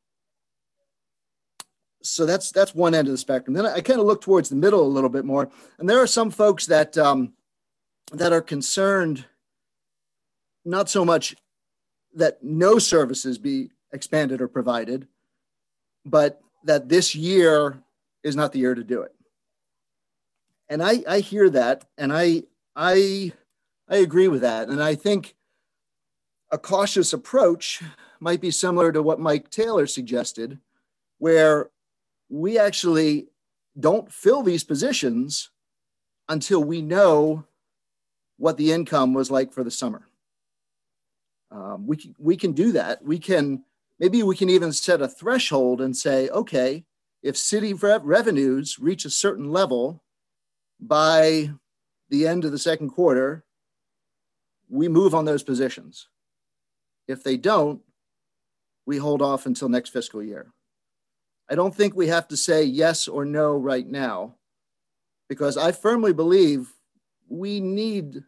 so that's that's one end of the spectrum. Then I, I kind of look towards the middle a little bit more, and there are some folks that um, that are concerned not so much that no services be expanded or provided, but that this year is not the year to do it. And I, I hear that, and I I I agree with that, and I think a cautious approach might be similar to what Mike Taylor suggested, where we actually don't fill these positions until we know what the income was like for the summer. Um, we, can, we can do that. We can, maybe we can even set a threshold and say, okay, if city rev- revenues reach a certain level by the end of the second quarter, we move on those positions. If they don't, we hold off until next fiscal year. I don't think we have to say yes or no right now, because I firmly believe we need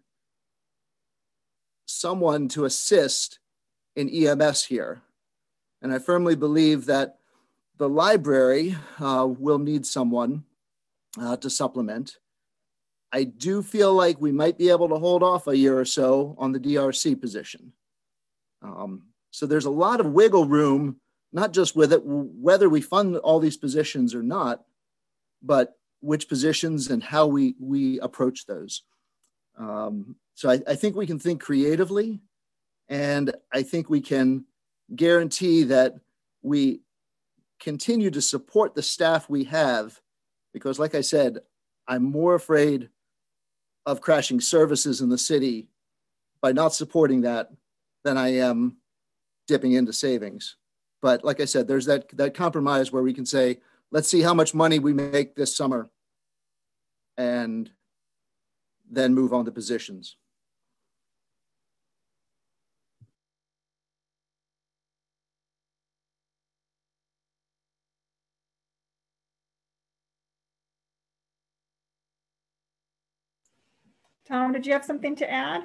someone to assist in E M S here. And I firmly believe that the library uh, will need someone uh, to supplement. I do feel like we might be able to hold off a year or so on the D R C position. Um, so there's a lot of wiggle room, not just with it, whether we fund all these positions or not, but which positions and how we, we approach those. Um, so I, I think we can think creatively, and I think we can guarantee that we continue to support the staff we have, because like I said, I'm more afraid of crashing services in the city by not supporting that than I am dipping into savings. But like I said, there's that, that compromise where we can say, let's see how much money we make this summer and then move on to positions. Tom, did you have something to add?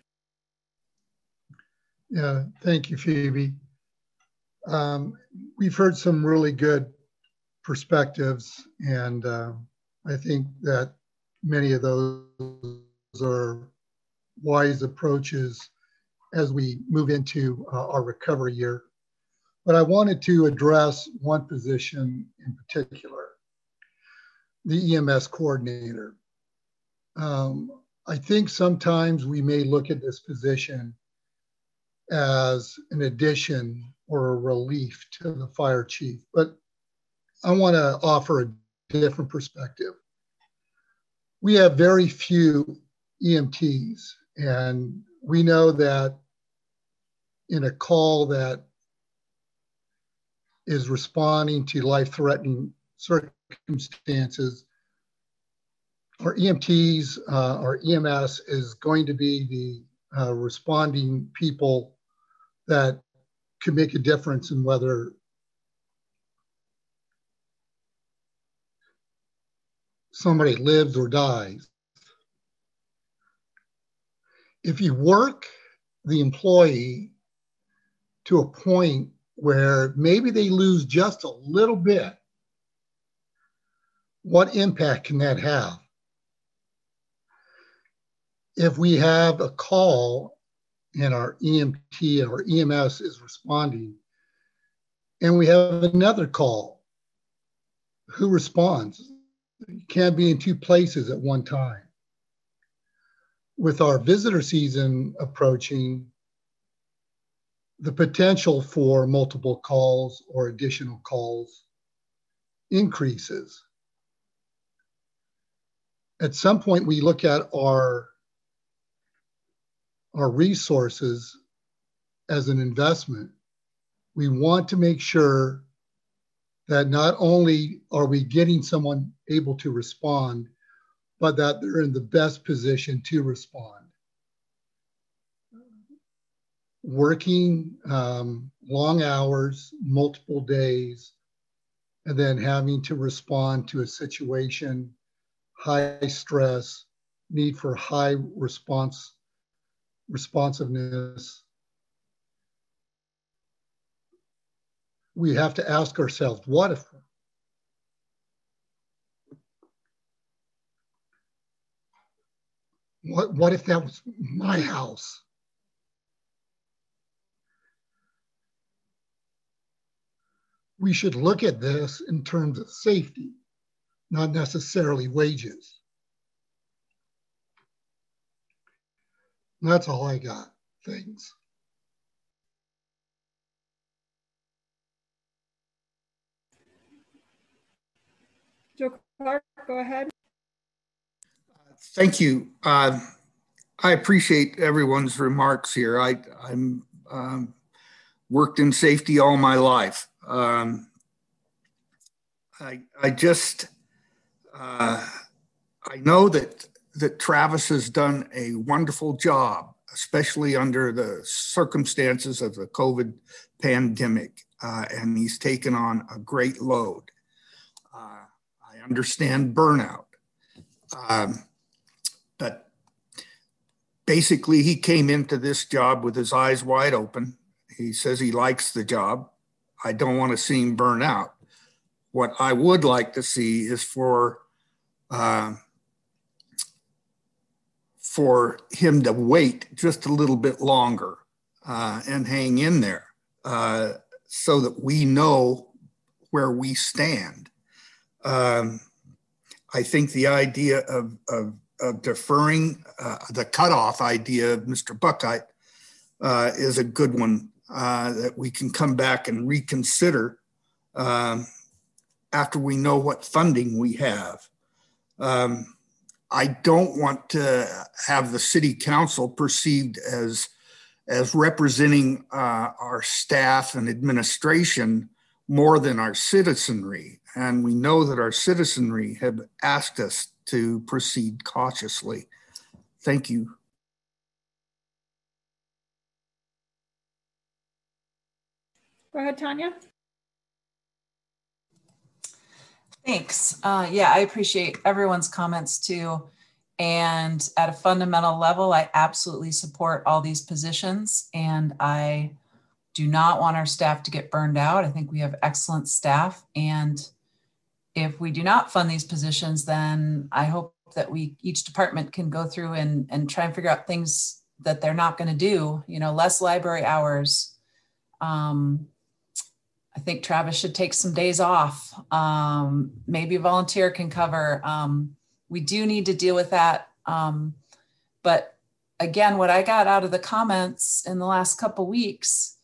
Yeah, thank you, Phoebe. Um, we've heard some really good perspectives, and uh, I think that many of those are wise approaches as we move into uh, our recovery year. But I wanted to address one position in particular, the E M S coordinator. Um, I think sometimes we may look at this position as an addition or a relief to the fire chief, but I want to offer a different perspective. We have very few E M Ts, and we know that in a call that is responding to life-threatening circumstances, our E M Ts, uh, our E M S is going to be the uh, responding people that could make a difference in whether somebody lives or dies. If you work the employee to a point where maybe they lose just a little bit, what impact can that have? If we have a call and our E M T or E M S is responding, and we have another call, who responds? You can't be in two places at one time. With our visitor season approaching, the potential for multiple calls or additional calls increases. At some point, we look at our, our resources as an investment. We want to make sure that not only are we getting someone able to respond, but that they're in the best position to respond. Working um, long hours, multiple days, and then having to respond to a situation, high stress, need for high response, responsiveness. We have to ask ourselves, what if what, what if that was my house? We should look at this in terms of safety, not necessarily wages. And that's all I got. Thanks. Joe Clark, go ahead. Thank you. Uh, I appreciate everyone's remarks here. I, I'm um, worked in safety all my life. Um, I, I just, uh, I know that, that Travis has done a wonderful job, especially under the circumstances of the COVID pandemic, uh, and he's taken on a great load. Uh, I understand burnout, um, but basically he came into this job with his eyes wide open. He says he likes the job. I don't want to see him burn out. What I would like to see is for uh, for him to wait just a little bit longer uh, and hang in there uh, so that we know where we stand. Um, I think the idea of, of, of deferring uh, the cutoff idea of Mister Buckheit uh, is a good one uh, that we can come back and reconsider um, after we know what funding we have. Um, I don't want to have the city council perceived as, as representing uh, our staff and administration more than our citizenry. And we know that our citizenry have asked us to proceed cautiously. Thank you. Go ahead, Tanya. Thanks. Uh, yeah, I appreciate everyone's comments too. And at a fundamental level, I absolutely support all these positions, and I do not want our staff to get burned out. I think we have excellent staff, and if we do not fund these positions, then I hope that we, each department can go through and, and try and figure out things that they're not going to do, you know, less library hours. Um, I think Travis should take some days off. Um, maybe a volunteer can cover. Um, we do need to deal with that. Um, but again, what I got out of the comments in the last couple weeks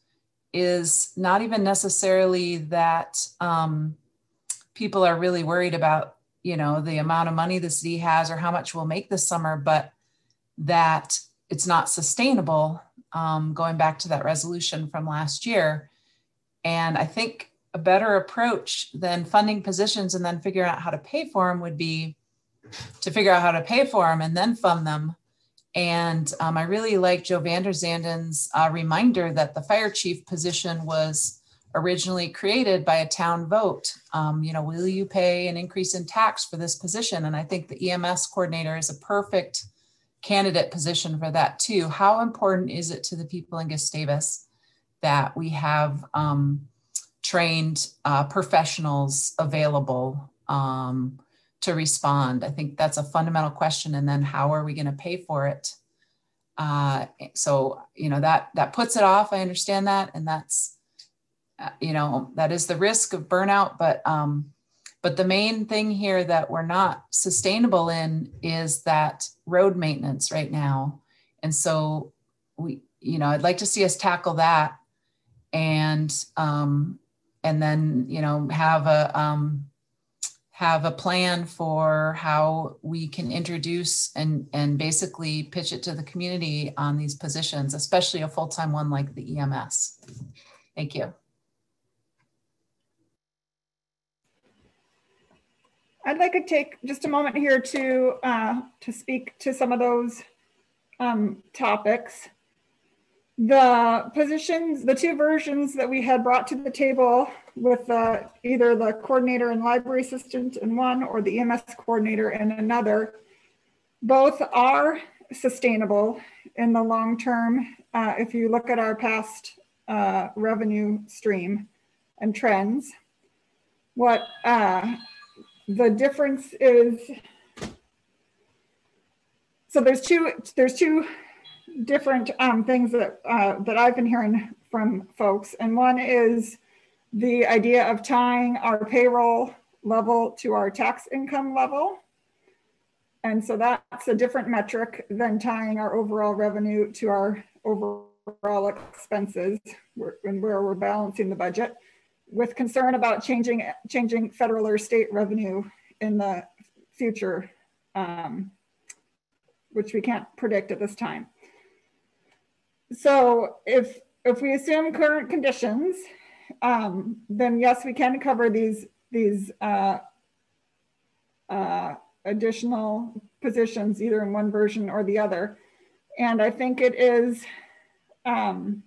is not even necessarily that um, people are really worried about, you know, the amount of money the city has or how much we'll make this summer, but that it's not sustainable, um, going back to that resolution from last year. And I think a better approach than funding positions and then figuring out how to pay for them would be to figure out how to pay for them and then fund them. And um, I really like Joe Vanderzanden's uh, reminder that the fire chief position was originally created by a town vote. Um, you know, will you pay an increase in tax for this position? And I think the E M S coordinator is a perfect candidate position for that too. How important is it to the people in Gustavus that we have um, trained uh, professionals available um, to respond? I think that's a fundamental question. And then how are we going to pay for it? Uh, so, you know, that, that puts it off. I understand that. And that's, uh, you know, that is the risk of burnout. But, um, but the main thing here that we're not sustainable in is that road maintenance right now. And so we, you know, I'd like to see us tackle that. And, um, and then, you know, have a, um, have a plan for how we can introduce and, and basically pitch it to the community on these positions, especially a full-time one like the E M S. Thank you. I'd like to take just a moment here to, uh, to speak to some of those um, topics. The positions, the two versions that we had brought to the table with uh, either the coordinator and library assistant in one or the E M S coordinator in another, both are sustainable in the long term. Uh, if you look at our past uh, revenue stream and trends, what uh, the difference is, so there's two, there's two different um, things that uh, that I've been hearing from folks. And one is the idea of tying our payroll level to our tax income level. And so that's a different metric than tying our overall revenue to our overall expenses and where we're balancing the budget, with concern about changing, changing federal or state revenue in the future, um, which we can't predict at this time. So if, if we assume current conditions, um, then yes, we can cover these, these uh, uh, additional positions either in one version or the other. And I think it is, um,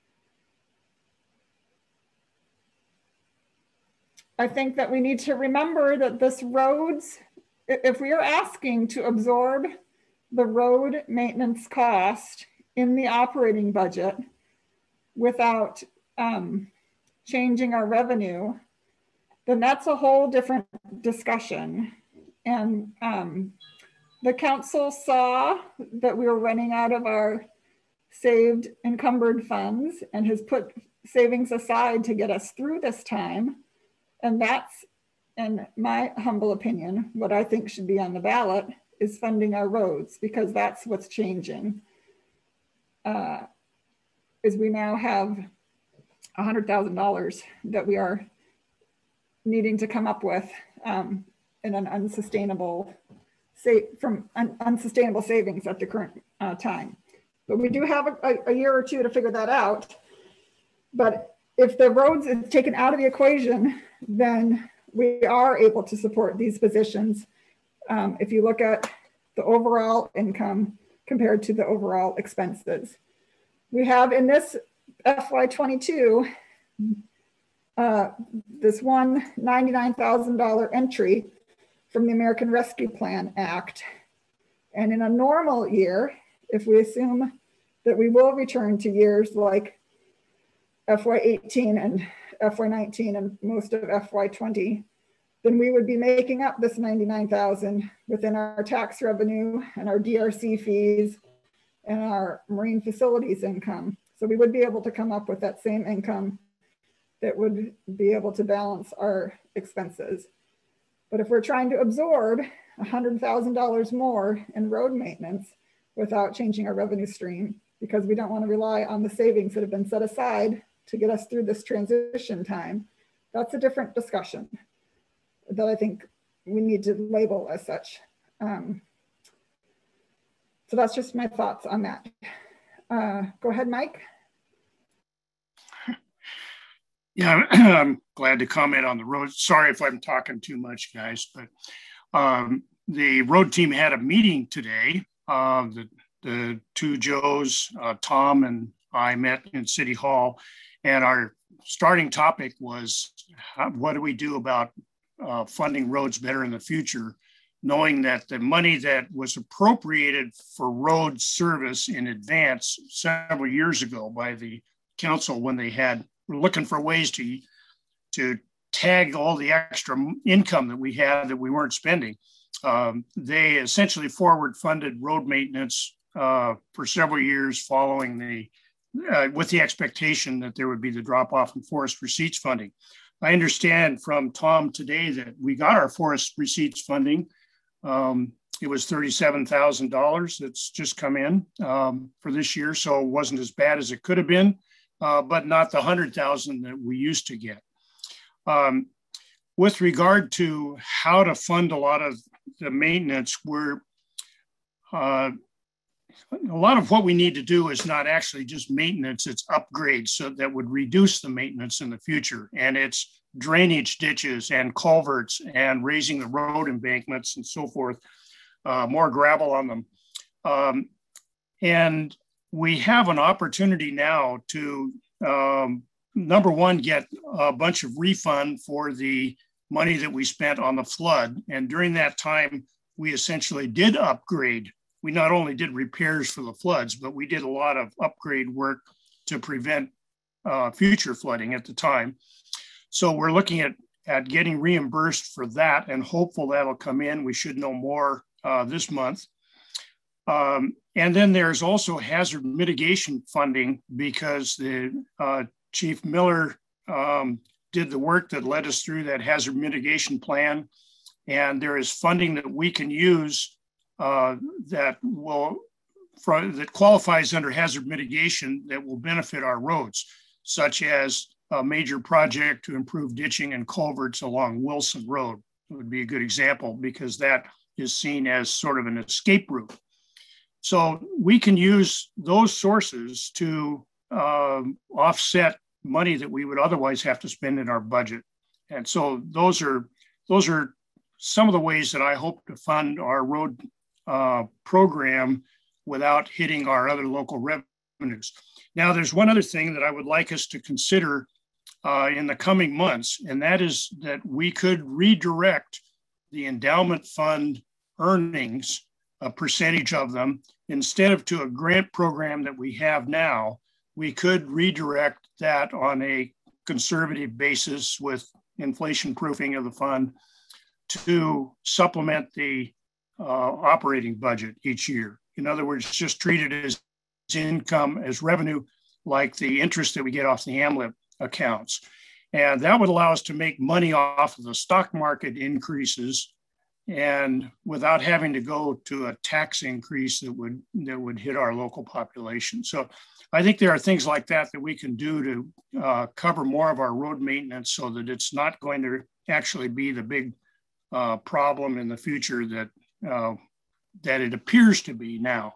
I think that we need to remember that this roads, if we are asking to absorb the road maintenance cost in the operating budget without um, changing our revenue, then that's a whole different discussion. And um, the council saw that we were running out of our saved encumbered funds and has put savings aside to get us through this time. And that's, in my humble opinion, what I think should be on the ballot is funding our roads, because that's what's changing. Uh, is we now have one hundred thousand dollars that we are needing to come up with um, in an unsustainable, say, from un unsustainable savings at the current uh, time. But we do have a, a year or two to figure that out. But if the roads is taken out of the equation, then we are able to support these positions. Um, if you look at the overall income compared to the overall expenses. We have in this F Y twenty-two, uh, this one ninety-nine thousand dollar entry from the American Rescue Plan Act. And in a normal year, if we assume that we will return to years like F Y eighteen and F Y nineteen and most of F Y twenty, then we would be making up this ninety-nine thousand within our tax revenue and our D R C fees and our marine facilities income. So we would be able to come up with that same income that would be able to balance our expenses. But if we're trying to absorb one hundred thousand dollars more in road maintenance without changing our revenue stream, because we don't want to rely on the savings that have been set aside to get us through this transition time, that's a different discussion that I think we need to label as such. Um, so that's just my thoughts on that. Uh, go ahead, Mike. Yeah, I'm glad to comment on the road. Sorry if I'm talking too much, guys, but um, the road team had a meeting today. Uh, the, the two Joes, uh, Tom and I met in City Hall, and our starting topic was how, what do we do about uh, funding roads better in the future, knowing that the money that was appropriated for road service in advance several years ago by the council when they had were looking for ways to, to tag all the extra income that we had that we weren't spending. Um, they essentially forward funded road maintenance uh, for several years following the, uh, with the expectation that there would be the drop off in forest receipts funding. I understand from Tom today that we got our forest receipts funding. Um, it was thirty-seven thousand dollars that's just come in um, for this year. So it wasn't as bad as it could have been. Uh, but not the one hundred thousand that we used to get. Um, with regard to how to fund a lot of the maintenance, we're, uh, a lot of what we need to do is not actually just maintenance, it's upgrades so that would reduce the maintenance in the future. And it's drainage ditches and culverts and raising the road embankments and so forth, uh, more gravel on them. Um, and we have an opportunity now to, um, number one, get a bunch of refund for the money that we spent on the flood. And during that time, we essentially did upgrade. We not only did repairs for the floods, but we did a lot of upgrade work to prevent uh, future flooding at the time. So we're looking at, at getting reimbursed for that and hopeful that'll come in. We should know more uh, this month. Um, and then there's also hazard mitigation funding because the uh, Chief Miller um, did the work that led us through that hazard mitigation plan. And there is funding that we can use uh, that will, for, that qualifies under hazard mitigation that will benefit our roads, such as a major project to improve ditching and culverts along Wilson Road. It would be a good example because that is seen as sort of an escape route. So we can use those sources to um, offset money that we would otherwise have to spend in our budget. And so those are those are some of the ways that I hope to fund our road uh, program without hitting our other local revenues. Now, there's one other thing that I would like us to consider uh, in the coming months, and that is that we could redirect the endowment fund earnings, a percentage of them, instead of to a grant program that we have now. We could redirect that on a conservative basis with inflation proofing of the fund to supplement the uh, operating budget each year. In other words, just treat it as income, as revenue, like the interest that we get off the AMLIP accounts. And that would allow us to make money off of the stock market increases and without having to go to a tax increase that would that would hit our local population. So I think there are things like that that we can do to uh, cover more of our road maintenance so that it's not going to actually be the big uh, problem in the future that uh, that it appears to be now.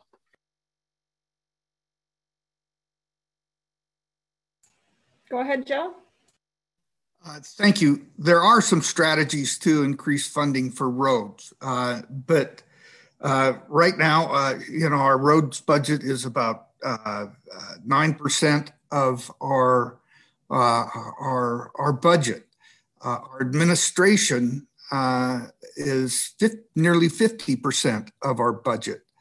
Go ahead, Joe. Uh, thank you. There are some strategies to increase funding for roads, uh, but uh, right now, uh, you know, our roads budget is about uh, uh, nine percent of our uh, our our budget. Uh, our administration uh, is fifty, nearly fifty percent of our budget.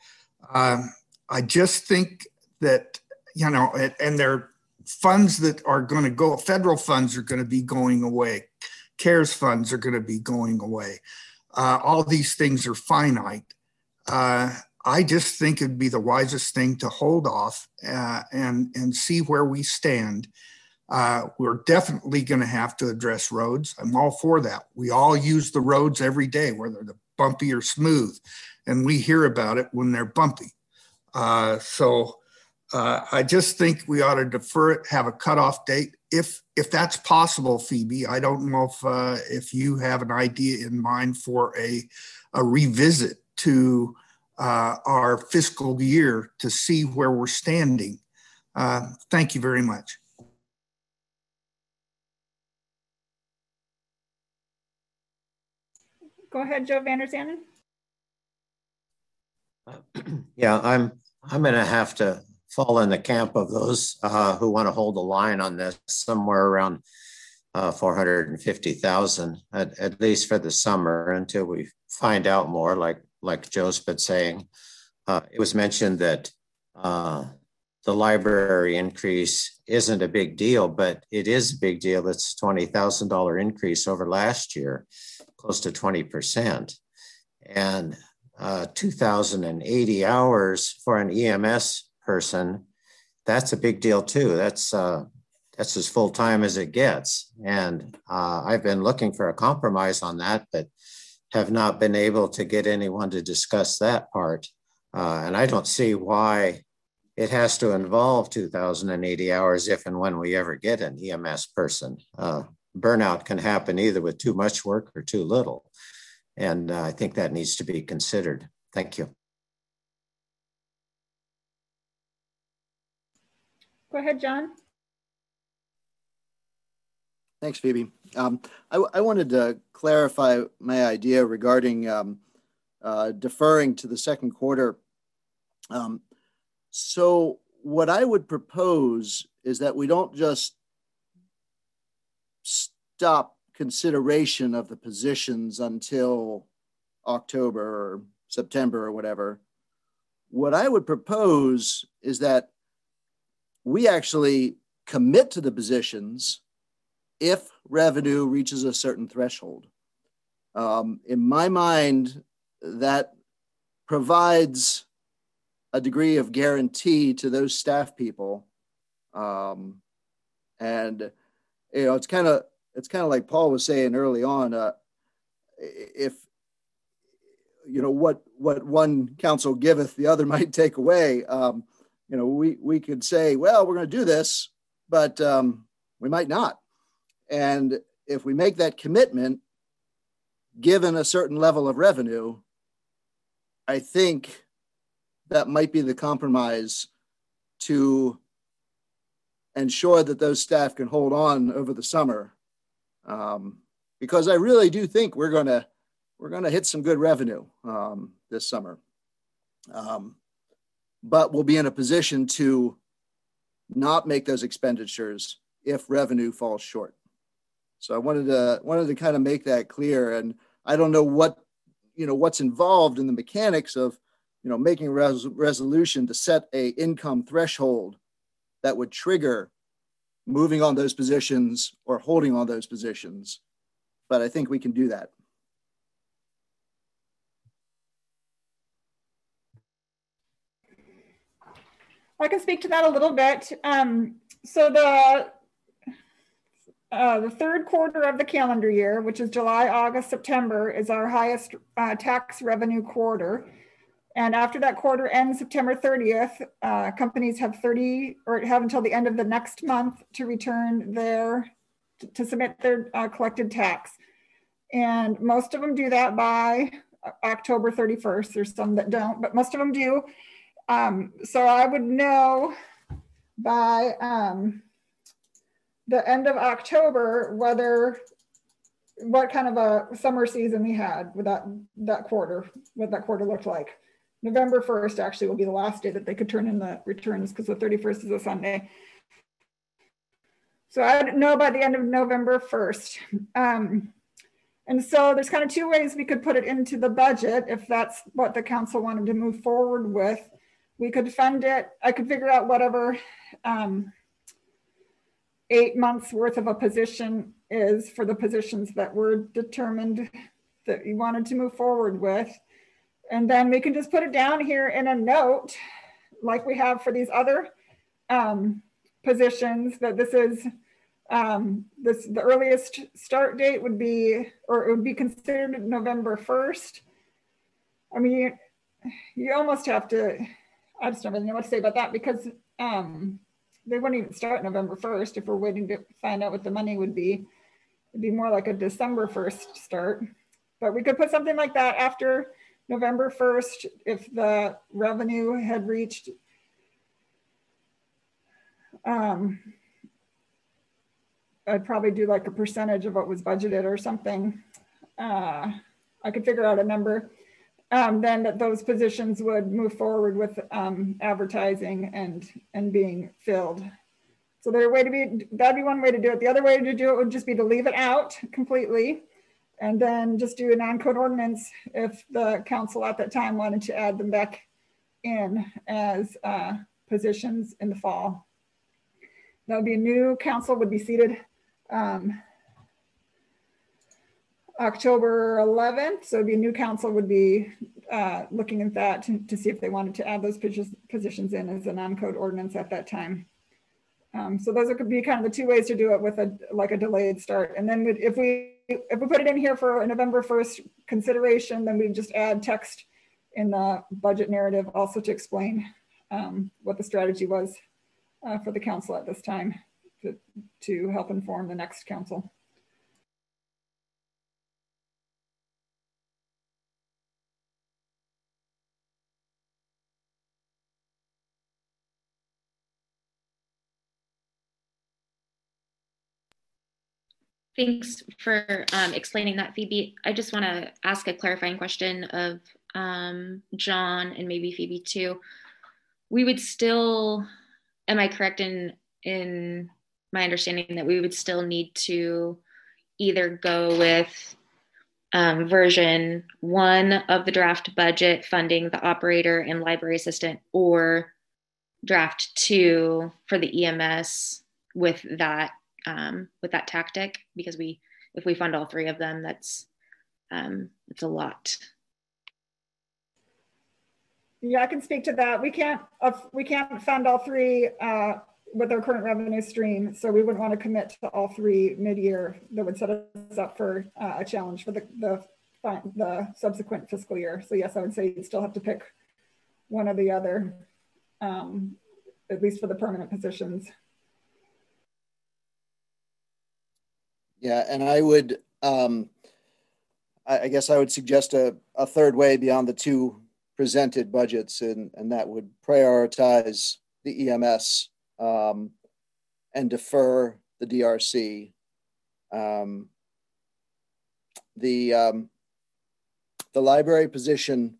Um, I just think that, you know, and, and there are funds that are going to go, federal funds are going to be going away. CARES funds are going to be going away. Uh, all these things are finite. Uh, I just think it'd be the wisest thing to hold off uh, and, and see where we stand. Uh, we're definitely going to have to address roads. I'm all for that. We all use the roads every day, whether they're bumpy or smooth, and we hear about it when they're bumpy. Uh, so uh, I just think we ought to defer it, have a cutoff date. If if that's possible, Phoebe, I don't know if uh, if you have an idea in mind for a, a revisit to uh, our fiscal year to see where we're standing. Uh, thank you very much. Go ahead, Joe Vanderzanden. Yeah, I'm I'm going to have to fall in the camp of those uh, who want to hold the line on this, somewhere around uh, four hundred fifty thousand, at, at least for the summer, until we find out more. Like like Joe's been saying, uh, it was mentioned that uh, the library increase isn't a big deal, but it is a big deal. It's a twenty thousand dollar increase over last year, close to twenty percent. And uh, two thousand eighty hours for an E M S person, that's a big deal too. That's uh, that's as full time as it gets. And uh, I've been looking for a compromise on that, but have not been able to get anyone to discuss that part. Uh, and I don't see why it has to involve two thousand eighty hours if and when we ever get an E M S person. Uh, burnout can happen either with too much work or too little. And uh, I think that needs to be considered. Thank you. Go ahead, John. Thanks, Phoebe. Um, I, I wanted to clarify my idea regarding um, uh, deferring to the second quarter. Um, so what I would propose is that we don't just stop consideration of the positions until October or September or whatever. What I would propose is that we actually commit to the positions if revenue reaches a certain threshold. Um, in my mind, that provides a degree of guarantee to those staff people. Um, and, you know, it's kind of, it's kind of like Paul was saying early on, uh, if, you know, what, what one council giveth, the other might take away. Um, you know, we, we could say, well, we're going to do this, but um, we might not. And if we make that commitment, given a certain level of revenue, I think that might be the compromise to ensure that those staff can hold on over the summer. Um, because I really do think we're gonna we're gonna hit some good revenue um, this summer, um, but we'll be in a position to not make those expenditures if revenue falls short. So I wanted to wanted to kind of make that clear, and I don't know what you know what's involved in the mechanics of you know making a res- resolution to set a income threshold that would trigger moving on those positions or holding on those positions. But I think we can do that. I can speak to that a little bit. Um, so the, uh, the third quarter of the calendar year, which is July, August, September, is our highest uh, tax revenue quarter. And after that quarter ends September thirtieth, uh, companies have thirty or have until the end of the next month to return their, to, to submit their uh, collected tax. And most of them do that by October thirty-first. There's some that don't, but most of them do. Um, so I would know by um, the end of October whether, what kind of a summer season we had with that, that quarter, what that quarter looked like. November first actually will be the last day that they could turn in the returns because the thirty-first is a Sunday. So I would know by the end of November first. Um, and so there's kind of two ways we could put it into the budget if that's what the council wanted to move forward with. we could fund it. I could figure out whatever um, eight months worth of a position is for the positions that were determined that you wanted to move forward with. And then we can just put it down here in a note, like we have for these other um, positions, that this is um, this the earliest start date would be, or it would be considered November first. I mean, you, you almost have to, I just don't really know what to say about that, because um, they wouldn't even start November first if we're waiting to find out what the money would be. It'd be more like a December first start. But we could put something like that after November first if the revenue had reached um, I'd probably do like a percentage of what was budgeted or something. Uh, I could figure out a number. Um, then that those positions would move forward with um, advertising and and being filled. So there way to be, that'd be one way to do it. The other way to do it would just be to leave it out completely, and then just do a non-code ordinance if the council at that time wanted to add them back in as uh, positions in the fall. That would be a new council would be seated um, October eleventh. So it'd be a new council would be uh, looking at that to, to see if they wanted to add those positions in as a non-code ordinance at that time. Um, so those could be kind of the two ways to do it with a like a delayed start. And then if we if we put it in here for a November first consideration, then we just add text in the budget narrative also to explain um, what the strategy was uh, for the council at this time to, to help inform the next council. Thanks for um, explaining that, Phoebe. I just want to ask a clarifying question of um, John and maybe Phoebe too. We would still, am I correct in, in my understanding that we would still need to either go with um, version one of the draft budget funding the operator and library assistant, or draft two for the E M S with that um, with that tactic? Because we, if we fund all three of them, that's um, it's a lot. Yeah, I can speak to that. We can't uh, we can't fund all three uh, with our current revenue stream, so we wouldn't want to commit to all three mid-year. That would set us up for uh, a challenge for the, the the subsequent fiscal year. So yes, I would say you still have to pick one or the other, um, at least for the permanent positions. Yeah, and I would, um, I, I guess I would suggest a, a third way beyond the two presented budgets, and, and that would prioritize the E M S um, and defer the D R C. Um, the, um, the library position.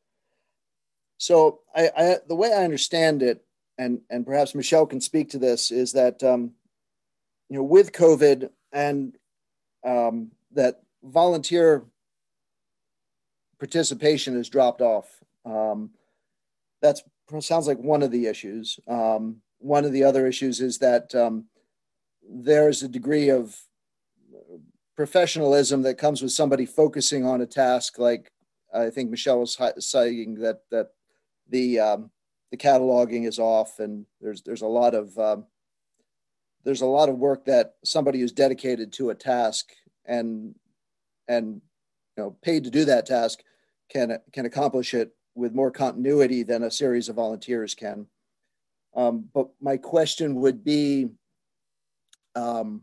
So I, I, the way I understand it, and, and perhaps Michelle can speak to this, is that, um, you know, with COVID, and um, that volunteer participation has dropped off. Um, that sounds like one of the issues. Um, one of the other issues is that um, there's a degree of professionalism that comes with somebody focusing on a task. Like I think Michelle was citing that that the um, the cataloging is off, and there's there's a lot of um, there's a lot of work that somebody who's dedicated to a task and, and you know, paid to do that task can, can accomplish it with more continuity than a series of volunteers can. Um, but my question would be, um,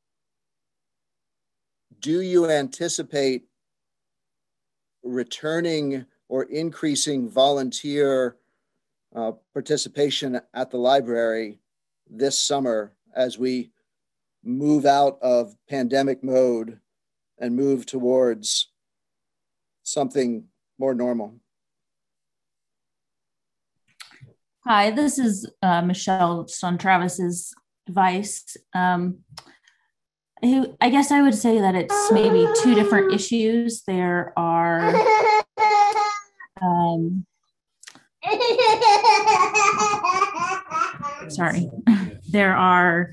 do you anticipate returning or increasing volunteer uh, participation at the library this summer as we move out of pandemic mode and move towards something more normal? Hi, this is uh, Michelle on Travis's device. Um, who, I guess I would say that it's maybe two different issues. There are um, sorry, there are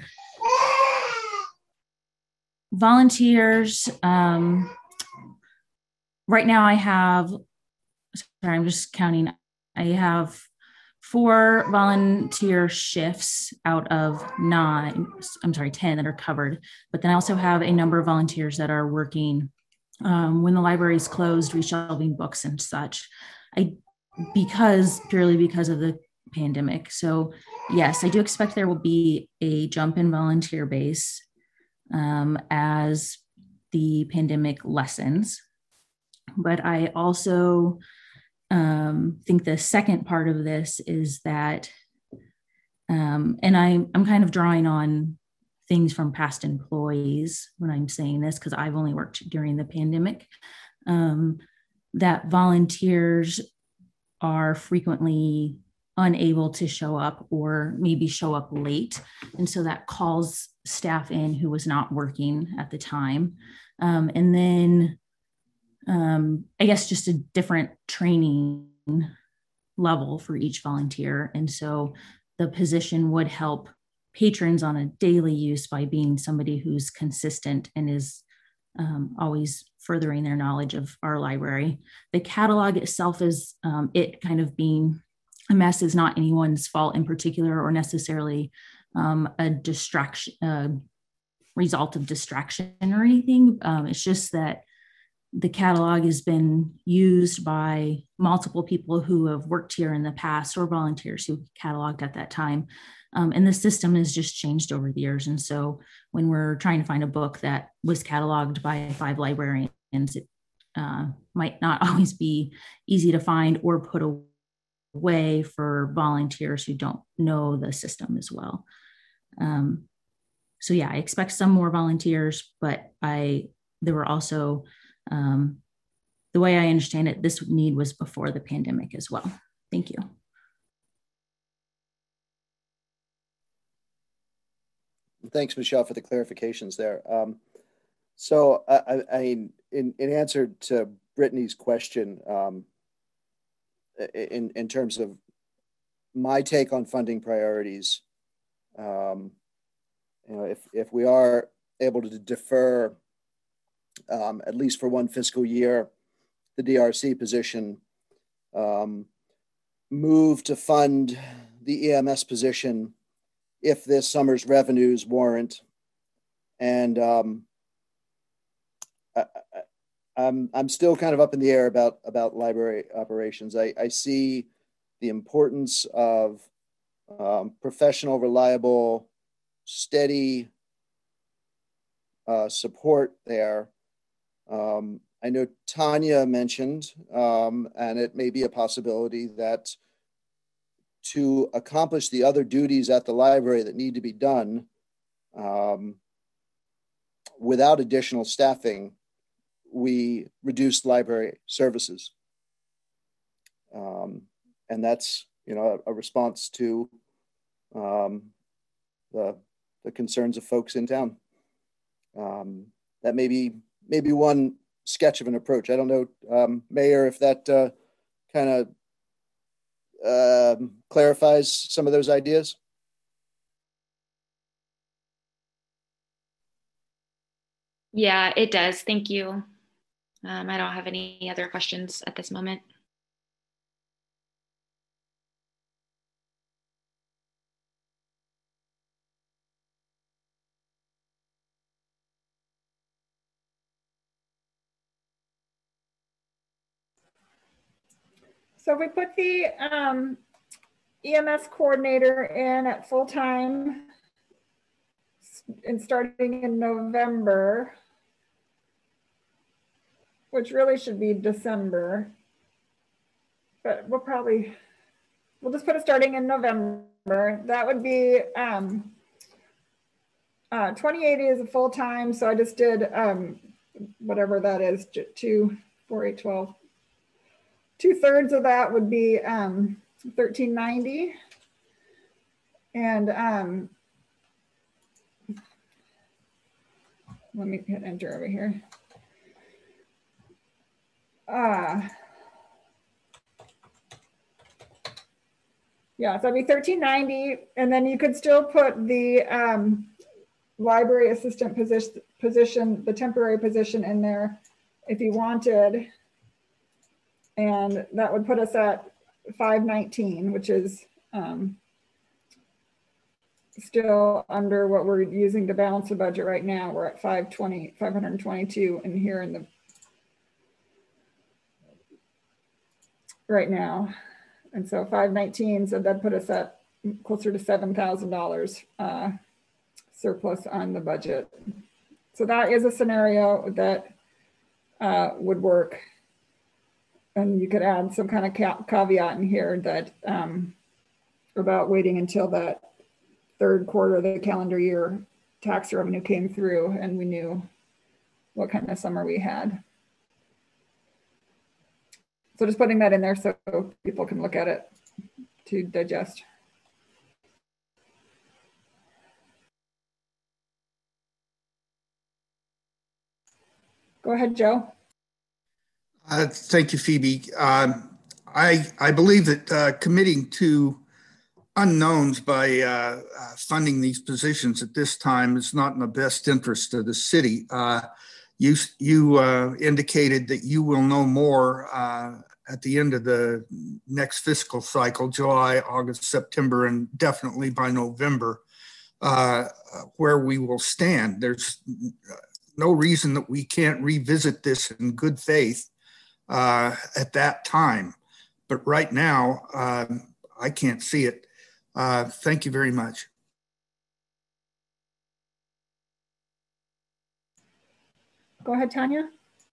volunteers. Um, right now I have, sorry, I'm just counting. I have four volunteer shifts out of nine, I'm sorry, ten that are covered. But then I also have a number of volunteers that are working um, when the library is closed, reshelving books and such. I, because, purely because of the pandemic. So yes, I do expect there will be a jump in volunteer base um, as the pandemic lessens. But I also um, think the second part of this is that, um, and I, I'm kind of drawing on things from past employees when I'm saying this, because I've only worked during the pandemic, um, that volunteers are frequently unable to show up or maybe show up late. And so that calls staff in who was not working at the time. Um, and then um, I guess just a different training level for each volunteer. And so the position would help patrons on a daily use by being somebody who's consistent and is um, always furthering their knowledge of our library. The catalog itself is um, it kind of being a mess is not anyone's fault in particular or necessarily um, a distraction, uh, result of distraction or anything. Um, it's just that the catalog has been used by multiple people who have worked here in the past or volunteers who cataloged at that time. Um, and the system has just changed over the years. And so when we're trying to find a book that was cataloged by five librarians, it uh, might not always be easy to find or put away for volunteers who don't know the system as well. Um, so yeah, I expect some more volunteers, but I there were also, um, the way I understand it, this need was before the pandemic as well. Thank you. Thanks, Michelle, for the clarifications there. Um, so I, I, in, in answer to Brittany's question, um, in, in terms of my take on funding priorities, um, you know, if, if we are able to defer, um, at least for one fiscal year, the D R C position, um, move to fund the E M S position if this summer's revenues warrant. And um, I, I, I'm, I'm still kind of up in the air about, about library operations. I, I see the importance of um, professional, reliable, steady uh, support there. Um, I know Tanya mentioned, um, and it may be a possibility, that to accomplish the other duties at the library that need to be done um, without additional staffing, we reduce library services. Um, and that's, you know, a, a response to um, the, the concerns of folks in town. Um, that may be, maybe one sketch of an approach. I don't know, um, Mayor, if that uh, kind of Um, clarifies some of those ideas? Yeah, it does. Thank you. Um, I don't have any other questions at this moment. So we put the um, E M S coordinator in at full time and starting in November, which really should be December, but we'll probably, we'll just put it starting in November. That would be um, uh, twenty eighty is a full time. So I just did um, whatever that is, two, four, eight, twelve. Two thirds of that would be um, thirteen ninety. And um, let me hit enter over here. Uh, Yeah, so that'd be thirteen ninety, and then you could still put the um, library assistant position, position, the temporary position in there if you wanted. And that would put us at five nineteen, which is um, still under what we're using to balance the budget right now. We're at five twenty, five twenty-two in here in the right now. And so five nineteen, so that'd put us at closer to seven thousand dollars uh, surplus on the budget. So that is a scenario that uh, would work. And you could add some kind of ca caveat in here that um, about waiting until that third quarter of the calendar year tax revenue came through and we knew what kind of summer we had. So just putting that in there so people can look at it to digest. Go ahead, Joe. Uh, thank you, Phoebe. Um, I, I believe that uh, committing to unknowns by uh, uh, funding these positions at this time is not in the best interest of the city. Uh, you you uh, indicated that you will know more uh, at the end of the next fiscal cycle, July, August, September, and definitely by November, uh, where we will stand. There's no reason that we can't revisit this in good faith uh, at that time. But right now, uh, I can't see it. Uh, thank you very much. Go ahead, Tanya.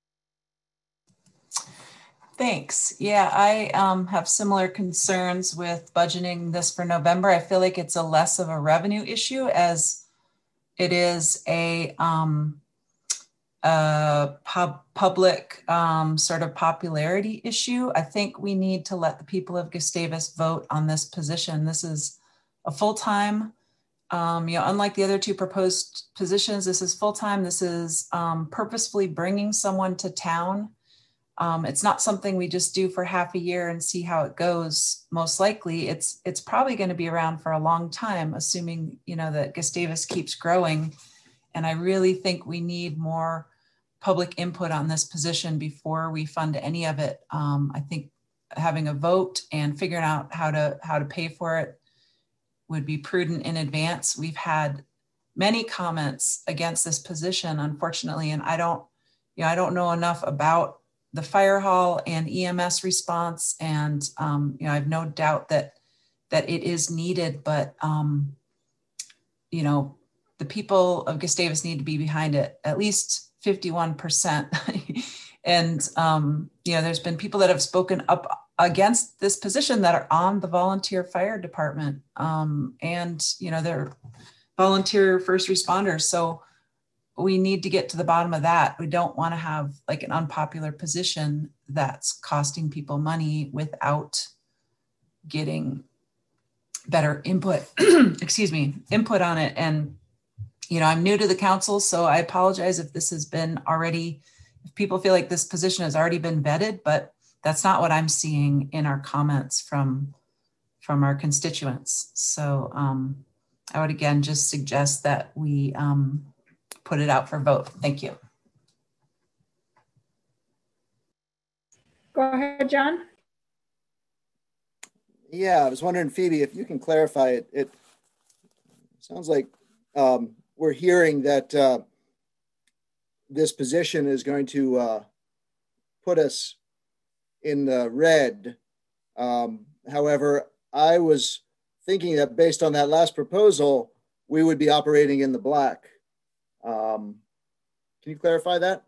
Thanks. Yeah, I um, have similar concerns with budgeting this for November. I feel like it's a less of a revenue issue as it is a, um, a pub public um, sort of popularity issue. I think we need to let the people of Gustavus vote on this position. This is a full-time, um, you know, unlike the other two proposed positions, this is full-time. This is um, purposefully bringing someone to town. Um, it's not something we just do for half a year and see how it goes. Most likely it's, it's probably going to be around for a long time, assuming, you know, that Gustavus keeps growing. And I really think we need more public input on this position before we fund any of it. Um, I think having a vote and figuring out how to, how to pay for it would be prudent in advance. We've had many comments against this position, unfortunately, and I don't, you know, I don't know enough about the fire hall and E M S response. And, um, you know, I have no doubt that, that it is needed, but, um, you know, the people of Gustavus need to be behind it, at least fifty-one percent. And, um, you know, there's been people that have spoken up against this position that are on the volunteer fire department. Um, and, you know, they're volunteer first responders. So we need to get to the bottom of that. We don't want to have like an unpopular position that's costing people money without getting better input, excuse me, input on it. And, you know, I'm new to the council, so I apologize if this has been already, if people feel like this position has already been vetted, but that's not what I'm seeing in our comments from, from our constituents. So um, I would again just suggest that we um, put it out for vote. Thank you. Go ahead, John. Yeah, I was wondering, Phoebe, if you can clarify it. It sounds like um, we're hearing that uh, this position is going to uh, put us in the red. Um, however, I was thinking that based on that last proposal, we would be operating in the black. Um, can you clarify that?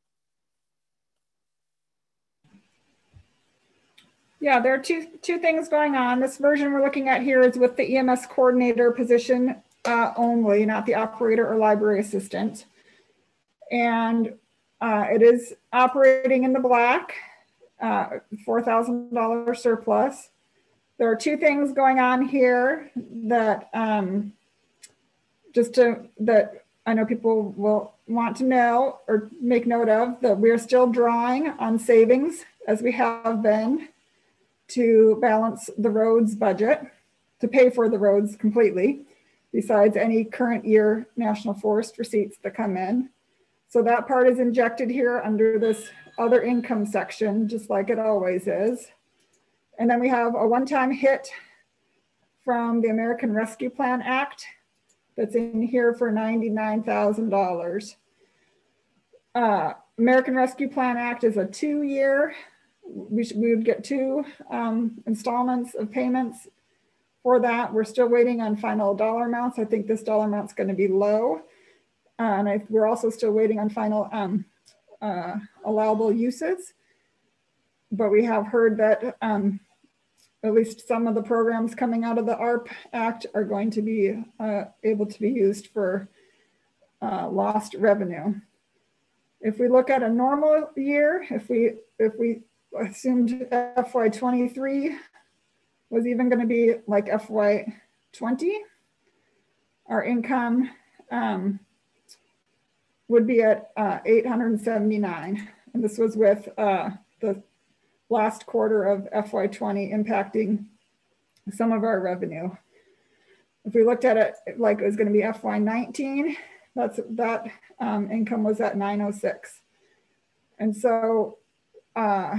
Yeah, there are two, two things going on. This version we're looking at here is with the E M S coordinator position uh, only, not the operator or library assistant. And uh, it is operating in the black, uh, four thousand dollar surplus. There are two things going on here that um, just to, that I know people will want to know or make note of, that we're still drawing on savings as we have been to balance the roads budget. to pay for the roads completely, besides any current year National Forest receipts that come in. So that part is injected here under this other income section, just like it always is. And then we have a one-time hit from the American Rescue Plan Act that's in here for ninety-nine thousand dollars. Uh, American Rescue Plan Act is a two-year, we, should, we would get two um, installments of payments for that. We're still waiting on final dollar amounts. I think this dollar amount's going to be low. Uh, and I, we're also still waiting on final um, uh, allowable uses. But we have heard that um, at least some of the programs coming out of the A R P Act are going to be uh, able to be used for uh, lost revenue. If we look at a normal year, if we if we assumed F Y twenty-three was even going to be like F Y twenty, our income um, would be at uh, eight hundred seventy-nine, and this was with uh, the last quarter of F Y twenty impacting some of our revenue. If we looked at it like it was going to be F Y nineteen, that's that um, income was at nine oh six. And so uh,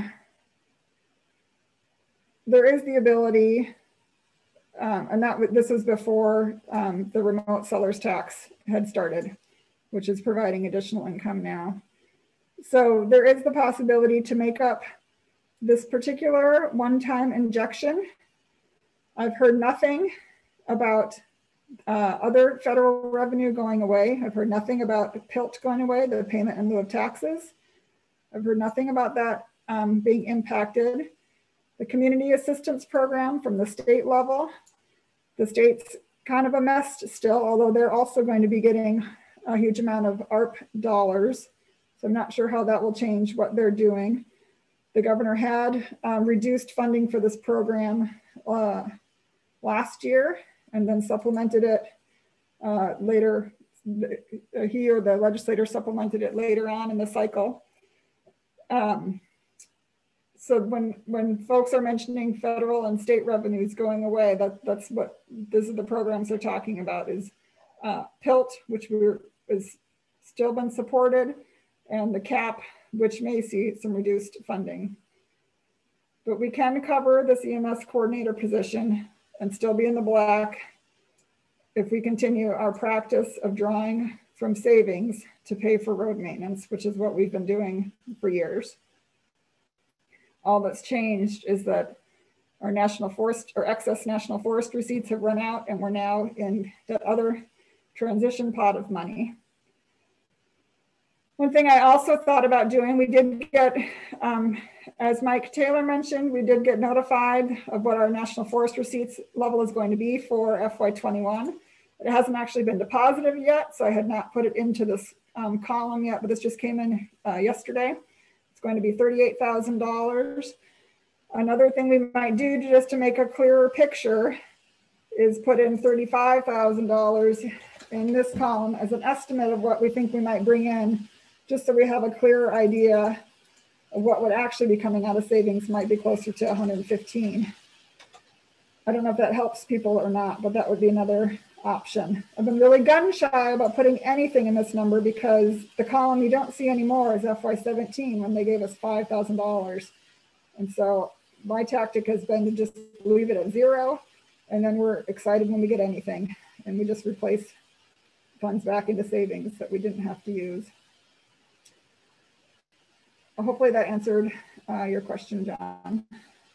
there is the ability, um, and that this was before um, the remote seller's tax had started, which is providing additional income now. So there is the possibility to make up this particular one-time injection. I've heard nothing about uh, other federal revenue going away. I've heard nothing about P I L T going away, the payment in lieu of taxes. I've heard nothing about that um, being impacted. The community assistance program from the state level, the state's kind of a mess still, although they're also going to be getting a huge amount of A R P dollars. So I'm not sure how that will change what they're doing. The governor had um, reduced funding for this program uh, last year and then supplemented it uh, later. He or the legislator supplemented it later on in the cycle. Um, so when when folks are mentioning federal and state revenues going away, that, that's what these are the programs they're talking about is uh, P I L T, which we're, is still been supported, and the CAP, which may see some reduced funding. But we can cover this E M S coordinator position and still be in the black if we continue our practice of drawing from savings to pay for road maintenance, which is what we've been doing for years. All that's changed is that our national forest or excess national forest receipts have run out, and we're now in that other transition pot of money. One thing I also thought about doing, we did get, um, as Mike Taylor mentioned, we did get notified of what our national forest receipts level is going to be for F Y twenty-one. It hasn't actually been deposited yet, so I had not put it into this um, column yet, but this just came in uh, yesterday. It's going to be thirty-eight thousand dollars. Another thing we might do to, just to make a clearer picture is put in thirty-five thousand dollars in this column as an estimate of what we think we might bring in, just so we have a clearer idea of what would actually be coming out of savings. Might be closer to one hundred fifteen. I don't know if that helps people or not, but that would be another option. I've been really gun shy about putting anything in this number because the column you don't see anymore is F Y seventeen when they gave us five thousand dollars. And so my tactic has been to just leave it at zero, and then we're excited when we get anything, and we just replace funds back into savings that we didn't have to use. Hopefully that answered uh, your question, John.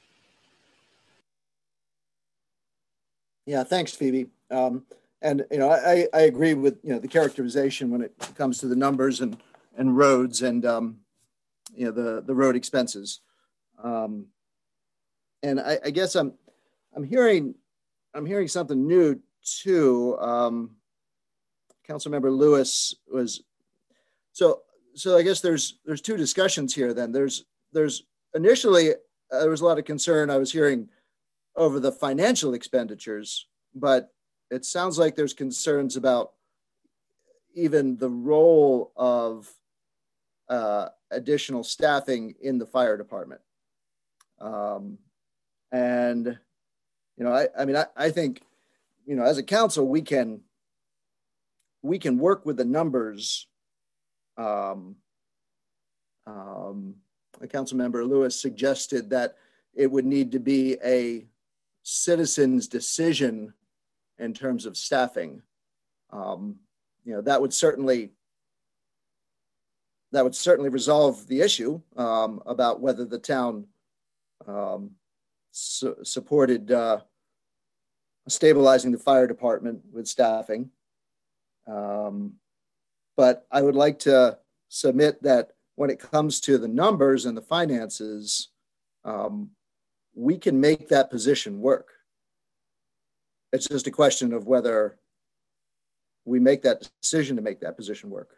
Yeah, thanks, Phoebe. Um, and you know, I, I agree with you know the characterization when it comes to the numbers and and roads and um, you know the the road expenses. Um, and I, I guess I'm I'm hearing I'm hearing something new too. Um, Councilmember Lewis was so. So I guess there's there's two discussions here. Then there's there's initially uh, there was a lot of concern I was hearing over the financial expenditures, but it sounds like there's concerns about even the role of uh, additional staffing in the fire department. Um, and You know, I, I mean, I, I think, you know, as a council, we can, we can work with the numbers. Um, um, Councilmember Lewis suggested that it would need to be a citizen's decision in terms of staffing. Um, you know, that would certainly that would certainly resolve the issue um, about whether the town um, su supported uh, stabilizing the fire department with staffing. Um, but I would like to submit that when it comes to the numbers and the finances, um, we can make that position work. It's just a question of whether we make that decision to make that position work.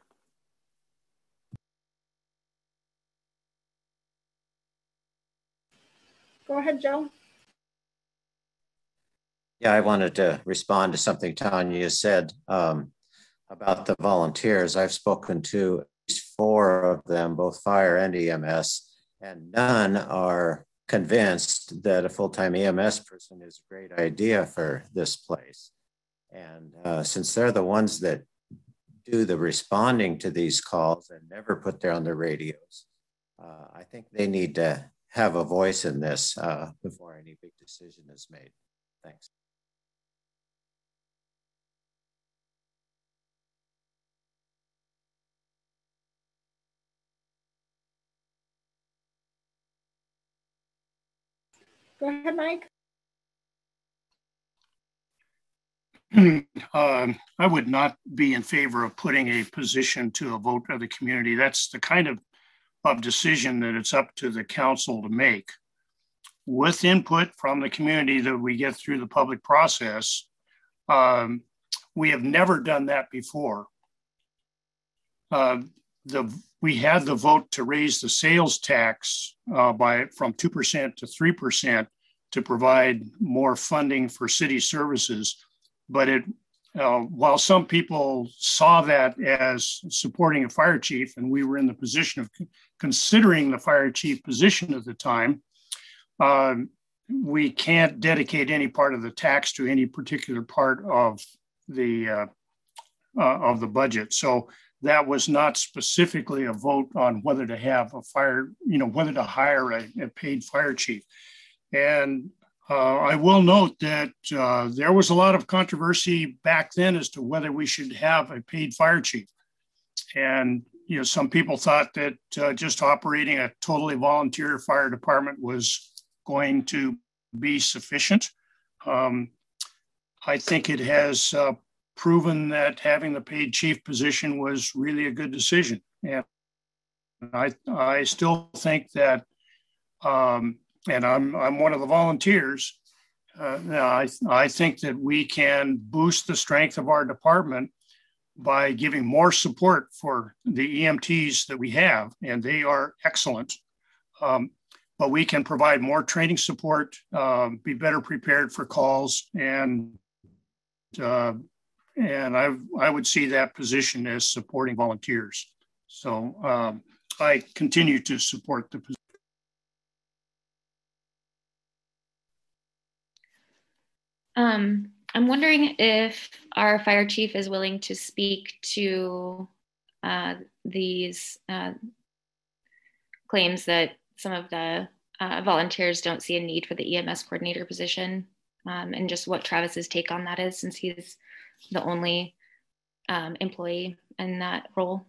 Go ahead, Joe. Yeah, I wanted to respond to something Tanya said um, about the volunteers. I've spoken to at least four of them, both fire and E M S, and none are convinced that a full-time E M S person is a great idea for this place. And uh, since they're the ones that do the responding to these calls and never put there on their radios, uh, I think they need to have a voice in this uh, before any big decision is made. Thanks. Go ahead, Mike. um, I would not be in favor of putting a position to a vote of the community. That's the kind of, of decision that it's up to the council to make. With input from the community that we get through the public process, um, we have never done that before. Uh, the we had the vote to raise the sales tax uh, by from two percent to three percent to provide more funding for city services. But it, uh, while some people saw that as supporting a fire chief, and we were in the position of considering the fire chief position at the time, uh, we can't dedicate any part of the tax to any particular part of the uh, uh, of the budget. So that was not specifically a vote on whether to have a fire, you know, whether to hire a, a paid fire chief. And uh, I will note that uh, there was a lot of controversy back then as to whether we should have a paid fire chief. And, you know, some people thought that uh, just operating a totally volunteer fire department was going to be sufficient. Um, I think it has uh, proven that having the paid chief position was really a good decision. And I, I still think that, um, and I'm, I'm one of the volunteers, uh, I, I think that we can boost the strength of our department by giving more support for the E M Ts that we have, and they are excellent. Um, but we can provide more training support, uh, be better prepared for calls, and uh, and I I would see that position as supporting volunteers. So um, I continue to support the position. Um, I'm wondering if our fire chief is willing to speak to uh, these uh, claims that some of the uh, volunteers don't see a need for the E M S coordinator position, um, and just what Travis's take on that is, since he's the only um, employee in that role.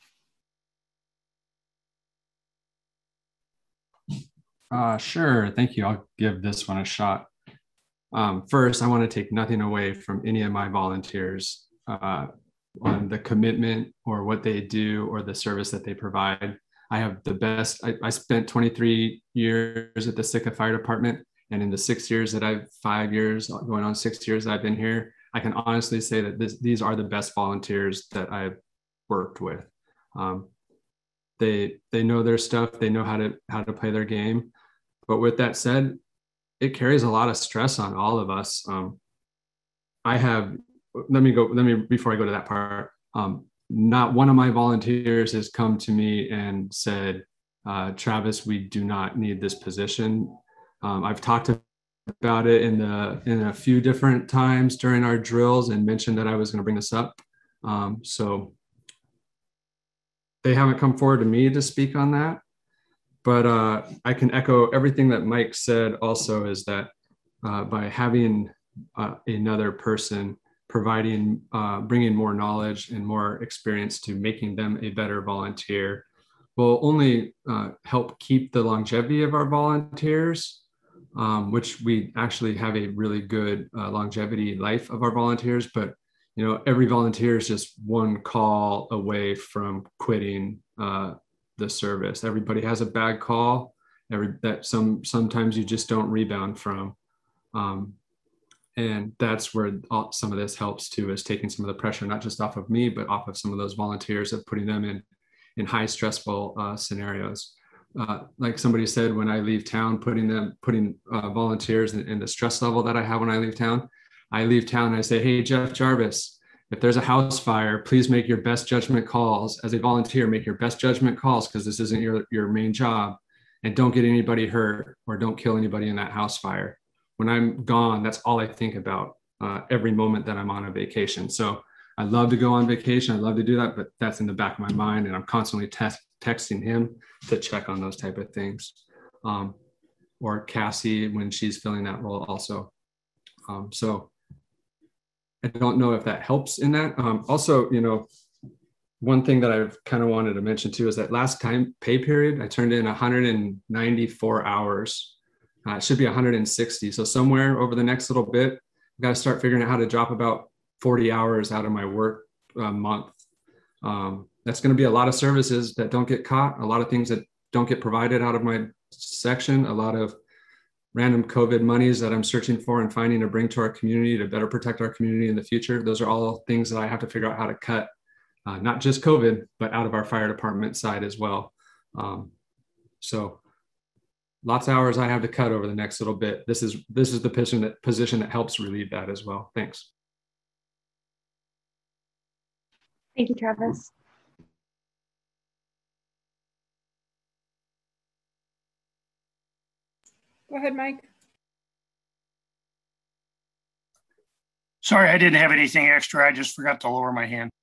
Uh, sure, thank you. I'll give this one a shot. Um, first, I want to take nothing away from any of my volunteers uh, on the commitment or what they do or the service that they provide. I have the best, I, I spent twenty-three years at the Sitka Fire Department, and in the six years that I've, five years, going on six years that I've been here, I can honestly say that this, these are the best volunteers that I've worked with. Um, they, they know their stuff, they know how to, how to play their game. But with that said, it carries a lot of stress on all of us. Um, I have, let me go, let me, before I go to that part, um, not one of my volunteers has come to me and said, uh, Travis, we do not need this position. Um, I've talked to about it in the in a few different times during our drills and mentioned that I was going to bring this up. Um, so they haven't come forward to me to speak on that, but uh, I can echo everything that Mike said. Also, is that uh, by having uh, another person providing, uh, bringing more knowledge and more experience to making them a better volunteer will only uh, help keep the longevity of our volunteers, um, which we actually have a really good uh, longevity life of our volunteers. But you know, every volunteer is just one call away from quitting uh, the service. Everybody has a bad call, every that some sometimes you just don't rebound from. Um, and that's where all, some of this helps too, is taking some of the pressure, not just off of me, but off of some of those volunteers, of putting them in, in high stressful uh, scenarios. Uh, like somebody said, when I leave town, putting them, putting uh, volunteers in, in the stress level that I have when I leave town, I leave town and I say, hey, Jeff Jarvis, if there's a house fire, please make your best judgment calls. As a volunteer, make your best judgment calls, because this isn't your, your main job, and don't get anybody hurt or don't kill anybody in that house fire. When I'm gone, that's all I think about uh, every moment that I'm on a vacation. So I love to go on vacation. I love to do that, but that's in the back of my mind, and I'm constantly te- texting him to check on those type of things. Um, or Cassie when she's filling that role also. Um, so I don't know if that helps in that. Um, also, you know, one thing that I've kind of wanted to mention too is that last time pay period, I turned in one hundred ninety-four hours. Uh, it should be one hundred sixty. So somewhere over the next little bit, I've got to start figuring out how to drop about forty hours out of my work uh, month. Um, that's going to be a lot of services that don't get caught, a lot of things that don't get provided out of my section, a lot of random COVID monies that I'm searching for and finding to bring to our community to better protect our community in the future. Those are all things that I have to figure out how to cut, uh, not just COVID, but out of our fire department side as well. Um, so lots of hours I have to cut over the next little bit. This is this is the position that position that helps relieve that as well. Thanks. Thank you, Travis. Go ahead, Mike. Sorry, I didn't have anything extra. I just forgot to lower my hand.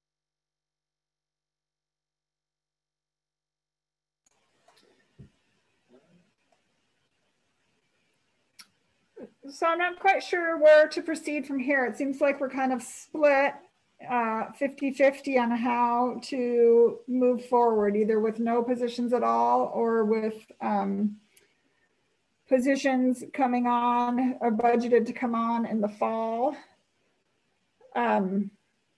So I'm not quite sure where to proceed from here. It seems like we're kind of split fifty fifty uh, on how to move forward, either with no positions at all or with um, positions coming on or budgeted to come on in the fall. Um,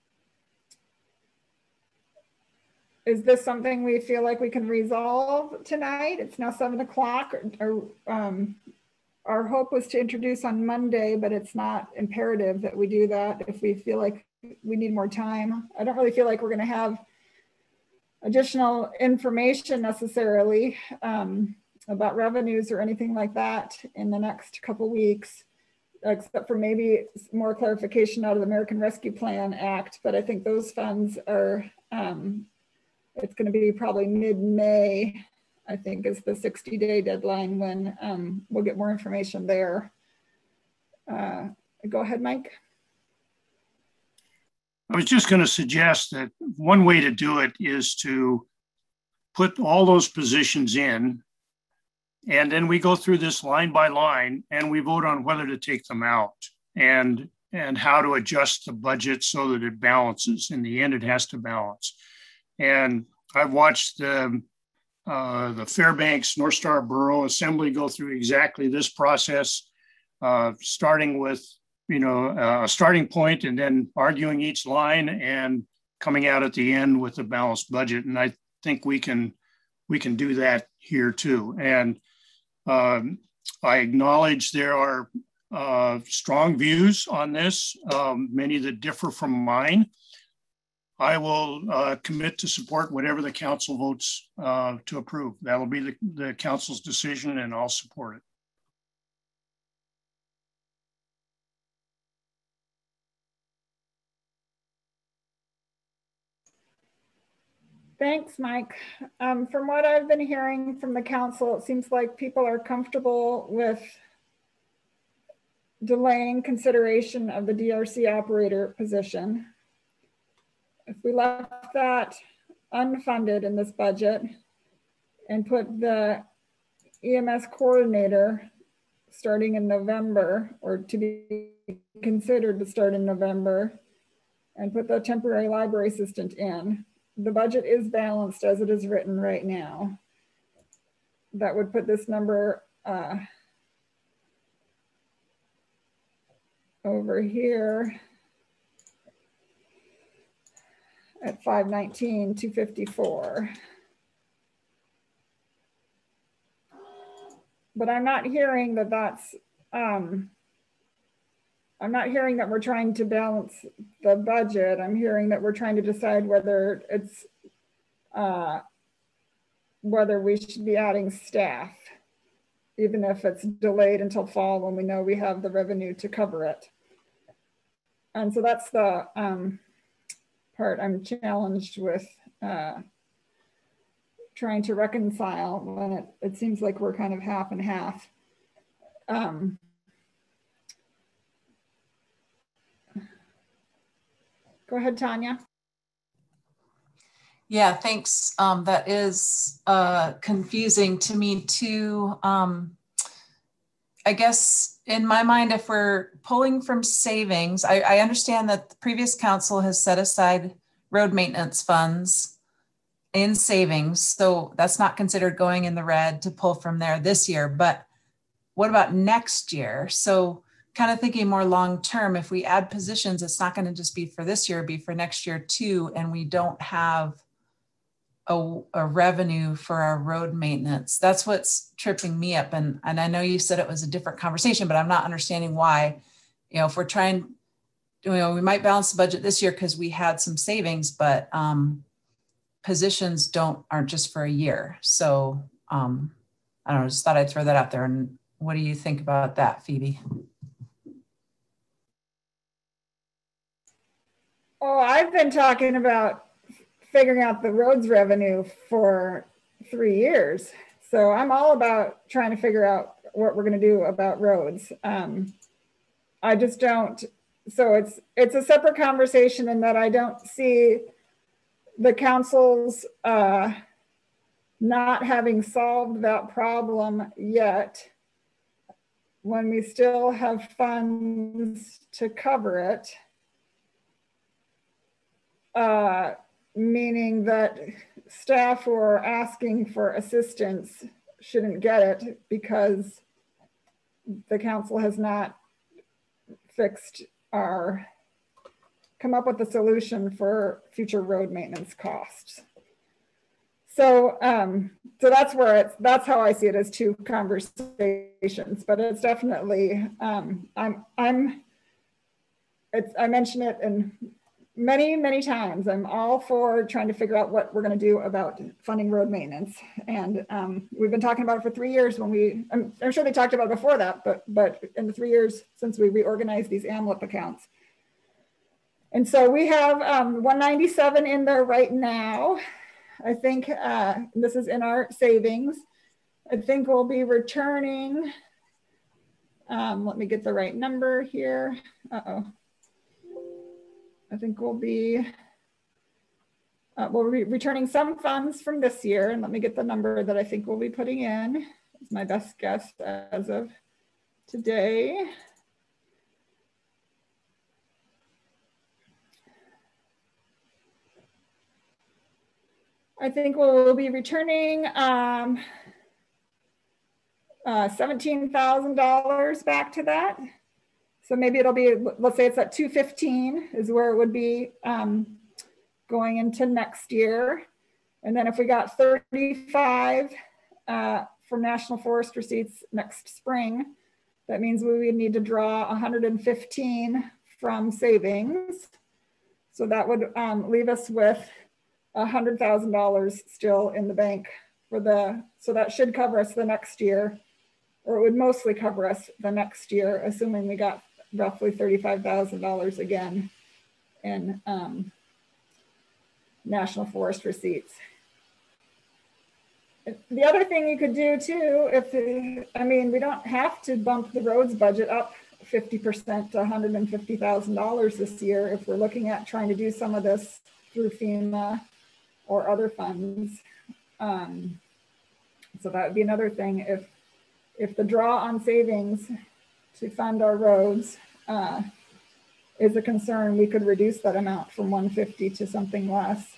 is this something we feel like we can resolve tonight? It's now seven o'clock. Or, or um, our hope was to introduce on Monday, but it's not imperative that we do that if we feel like we need more time. I don't really feel like we're going to have additional information necessarily um, about revenues or anything like that in the next couple weeks, except for maybe more clarification out of the American Rescue Plan Act. But I think those funds are, um, it's going to be probably mid-May, I think is the sixty day deadline when um, we'll get more information there. Uh, go ahead, Mike. I was just going to suggest that one way to do it is to put all those positions in, and then we go through this line by line and we vote on whether to take them out and, and how to adjust the budget so that it balances. In the end, it has to balance. And I've watched the, uh, the Fairbanks North Star Borough Assembly go through exactly this process, uh, starting with you know, uh, a starting point and then arguing each line and coming out at the end with a balanced budget. And I think we can, we can do that here too. And um, I acknowledge there are uh, strong views on this, um, many that differ from mine. I will uh, commit to support whatever the council votes uh, to approve. That'll be the, the council's decision, and I'll support it. Thanks, Mike. Um, from what I've been hearing from the council, it seems like people are comfortable with delaying consideration of the D R C operator position. If we left that unfunded in this budget and put the E M S coordinator starting in November, or to be considered to start in November, and put the temporary library assistant in, the budget is balanced as it is written right now. That would put this number uh, over here at five nineteen, two fifty-four. But I'm not hearing that that's, um, I'm not hearing that we're trying to balance the budget. I'm hearing that we're trying to decide whether it's, uh, whether we should be adding staff, even if it's delayed until fall when we know we have the revenue to cover it. And so that's the um, part I'm challenged with uh, trying to reconcile when it, it seems like we're kind of half and half. Um, go ahead, Tanya. Yeah, thanks. Um, that is uh, confusing to me too. Um, I guess in my mind, if we're pulling from savings, I, I understand that the previous council has set aside road maintenance funds in savings. So that's not considered going in the red to pull from there this year. But what about next year? So kind of thinking more long-term, if we add positions, it's not going to just be for this year, it'd be for next year too. And we don't have A, a revenue for our road maintenance. That's what's tripping me up. And, and I know you said it was a different conversation, but I'm not understanding why. You know, if we're trying, you know, we might balance the budget this year because we had some savings, but um, positions don't aren't just for a year. So um, I don't know, just thought I'd throw that out there. And what do you think about that, Phoebe? Oh, I've been talking about figuring out the roads revenue for three years. So I'm all about trying to figure out what we're going to do about roads. Um, I just don't, so it's it's a separate conversation in that I don't see the council's uh, not having solved that problem yet when we still have funds to cover it. Uh, meaning that staff who are asking for assistance shouldn't get it because the council has not fixed our, come up with a solution for future road maintenance costs. So, um, so that's where it's, that's how I see it as two conversations, but it's definitely, um, I'm, I'm, it's, I mentioned it in many, many times. I'm all for trying to figure out what we're going to do about funding road maintenance. And um, we've been talking about it for three years when we, I'm, I'm sure they talked about it before that, but, but in the three years since we reorganized these AMLIP accounts. And so we have um, one ninety-seven in there right now. I think uh, this is in our savings. I think we'll be returning, um, let me get the right number here. Uh-oh. I think we'll be, uh, we'll be returning some funds from this year, and let me get the number that I think we'll be putting in. It's my best guess as of today. I think we'll be returning um, uh, seventeen thousand dollars back to that. So maybe it'll be, let's say it's at two fifteen is where it would be um, going into next year. And then if we got thirty-five uh, from National Forest receipts next spring, that means we would need to draw one hundred fifteen from savings. So that would um, leave us with one hundred thousand dollars still in the bank for the, so that should cover us the next year, or it would mostly cover us the next year, assuming we got roughly thirty-five thousand dollars again in um, National Forest receipts. The other thing you could do too, if, I mean, we don't have to bump the roads budget up fifty percent to one hundred fifty thousand dollars this year if we're looking at trying to do some of this through FEMA or other funds. Um, so that would be another thing. If, if the draw on savings to fund our roads uh, is a concern, we could reduce that amount from one hundred fifty to something less.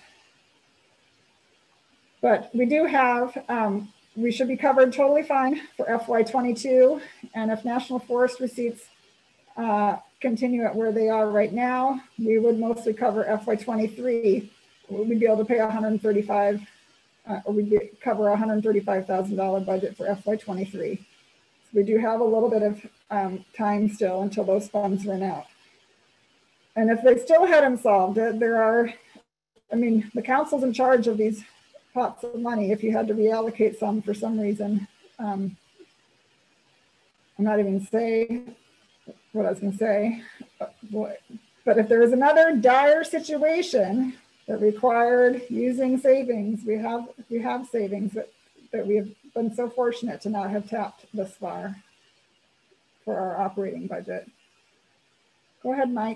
But we do have, um, we should be covered totally fine for F Y twenty-two. And if National Forest receipts uh, continue at where they are right now, we would mostly cover F Y twenty-three. We'd be able to pay one hundred thirty-five, uh, or we'd be, cover a one hundred thirty-five thousand dollars budget for F Y twenty-three. So we do have a little bit of um, time still until those funds run out. And if they still hadn't solved it, there are, I mean, the council's in charge of these pots of money if you had to reallocate some for some reason. Um, I'm not even saying what I was going to say, but if there was another dire situation that required using savings, we have we have savings that, that we have been so fortunate to not have tapped thus far for our operating budget. Go ahead, Mike.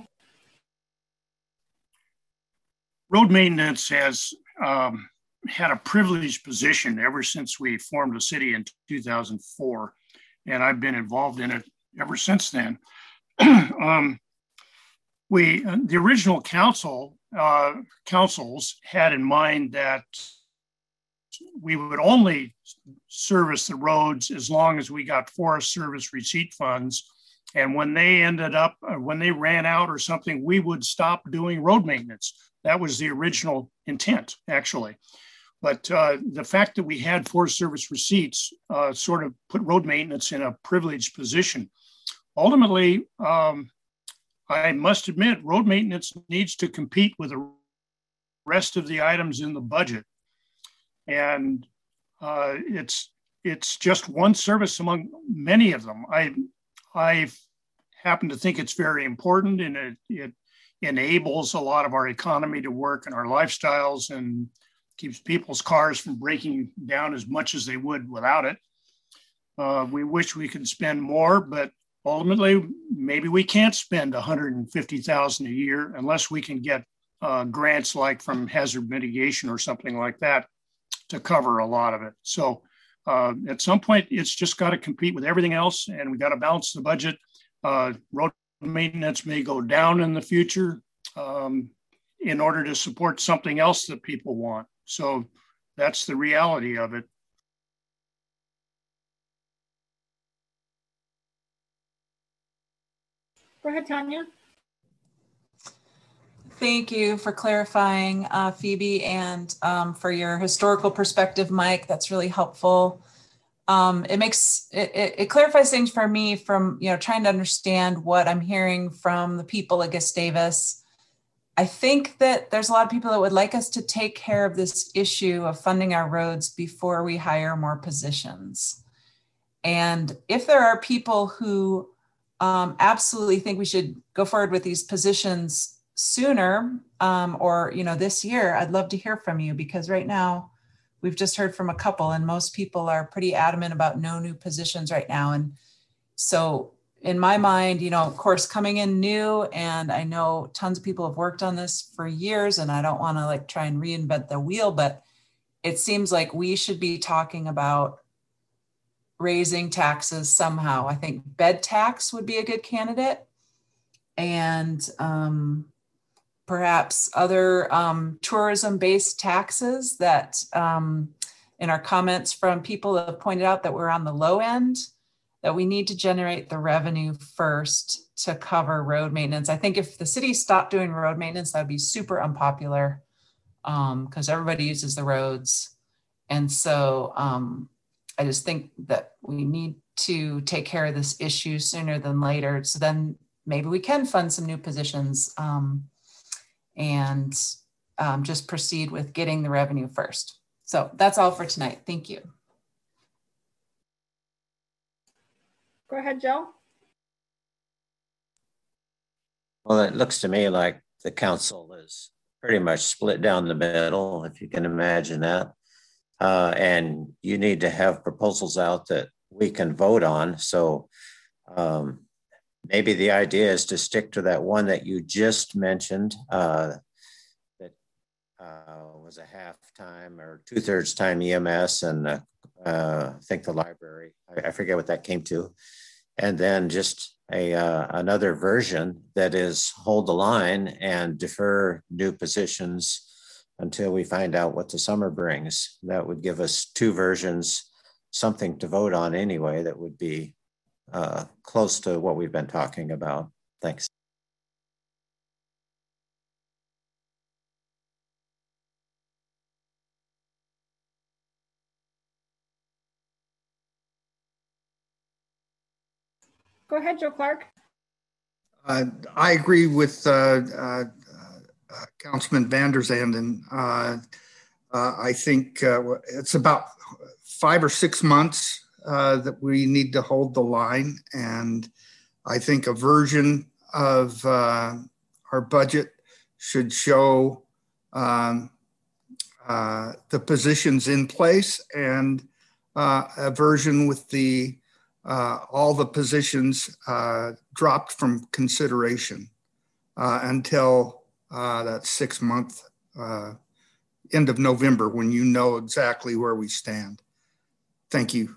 Road maintenance has um, had a privileged position ever since we formed the city in two thousand four, and I've been involved in it ever since then. um, we, uh, the original council, uh, councils had in mind that we would only service the roads as long as we got Forest Service receipt funds. And when they ended up, uh, when they ran out or something, we would stop doing road maintenance. That was the original intent, actually. But uh, the fact that we had Forest Service receipts uh, sort of put road maintenance in a privileged position. Ultimately, um, I must admit, road maintenance needs to compete with the rest of the items in the budget. And uh, it's it's just one service among many of them. I I happen to think it's very important, and it, it enables a lot of our economy to work and our lifestyles, and keeps people's cars from breaking down as much as they would without it. Uh, we wish we could spend more, but ultimately, maybe we can't spend one hundred fifty thousand dollars a year unless we can get uh, grants like from hazard mitigation or something like that to cover a lot of it. So uh, at some point, it's just got to compete with everything else, and we got to balance the budget. Uh, road maintenance may go down in the future um, in order to support something else that people want. So that's the reality of it. Go ahead, Tanya. Thank you for clarifying, uh, Phoebe, and um, for your historical perspective, Mike. That's really helpful. Um, it makes it, it, it clarifies things for me from you know trying to understand what I'm hearing from the people at Gustavus. I think that there's a lot of people that would like us to take care of this issue of funding our roads before we hire more positions. And if there are people who um, absolutely think we should go forward with these positions sooner um, or, you know, this year, I'd love to hear from you, because right now we've just heard from a couple and most people are pretty adamant about no new positions right now. And so in my mind, you know, of course, coming in new, and I know tons of people have worked on this for years, and I don't want to like try and reinvent the wheel, but it seems like we should be talking about raising taxes somehow. I think bed tax would be a good candidate, and um, perhaps other um, tourism-based taxes that um, in our comments from people that have pointed out that we're on the low end, that we need to generate the revenue first to cover road maintenance. I think if the city stopped doing road maintenance, that would be super unpopular because um, everybody uses the roads. And so um, I just think that we need to take care of this issue sooner than later. So then maybe we can fund some new positions um, and um, just proceed with getting the revenue first. So that's all for tonight. Thank you. Go ahead, Joe. Well, it looks to me like the council is pretty much split down the middle, if you can imagine that. Uh, and you need to have proposals out that we can vote on. So um, maybe the idea is to stick to that one that you just mentioned, uh, that uh, was a half time or two thirds time E M S, and uh, uh, I think the library, I, I forget what that came to. And then just a uh, another version that is hold the line and defer new positions until we find out what the summer brings. That would give us two versions, something to vote on anyway, that would be uh, close to what we've been talking about. Thanks. Go ahead, Joe Clark. Uh, I agree with uh, uh, uh, Councilman Van der Zanden. Uh, uh, I think uh, it's about five or six months uh, that we need to hold the line. And I think a version of uh, our budget should show um, uh, the positions in place, and uh, a version with the uh, all the positions uh, dropped from consideration uh, until uh, that six month uh, end of November, when you know exactly where we stand. Thank you.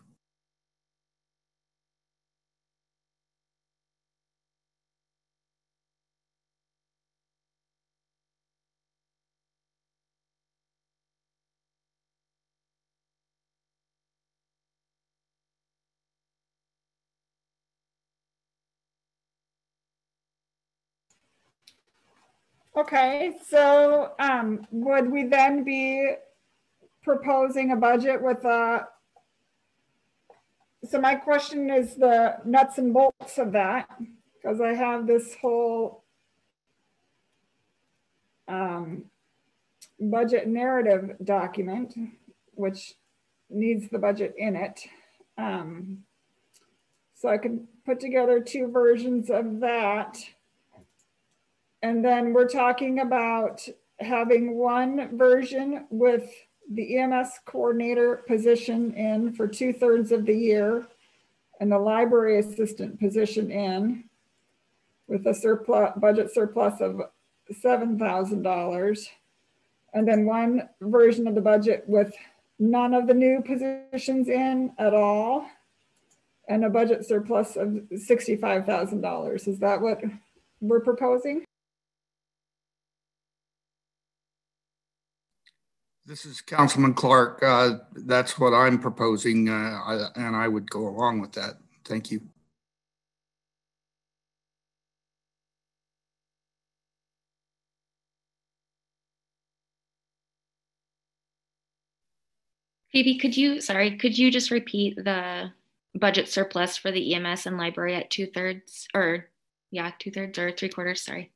Okay, so um, would we then be proposing a budget with a, so my question is the nuts and bolts of that, because I have this whole um, budget narrative document, which needs the budget in it. Um, so I can put together two versions of that. And then we're talking about having one version with the E M S coordinator position in for two thirds of the year, and the library assistant position in with a surplus budget surplus of seven thousand dollars. And then one version of the budget with none of the new positions in at all, and a budget surplus of sixty-five thousand dollars. Is that what we're proposing? This is Councilman Clark. Uh, that's what I'm proposing, uh, I, and I would go along with that. Thank you. Phoebe, could you, sorry, could you just repeat the budget surplus for the E M S and library at two thirds or yeah, two thirds or three quarters, sorry.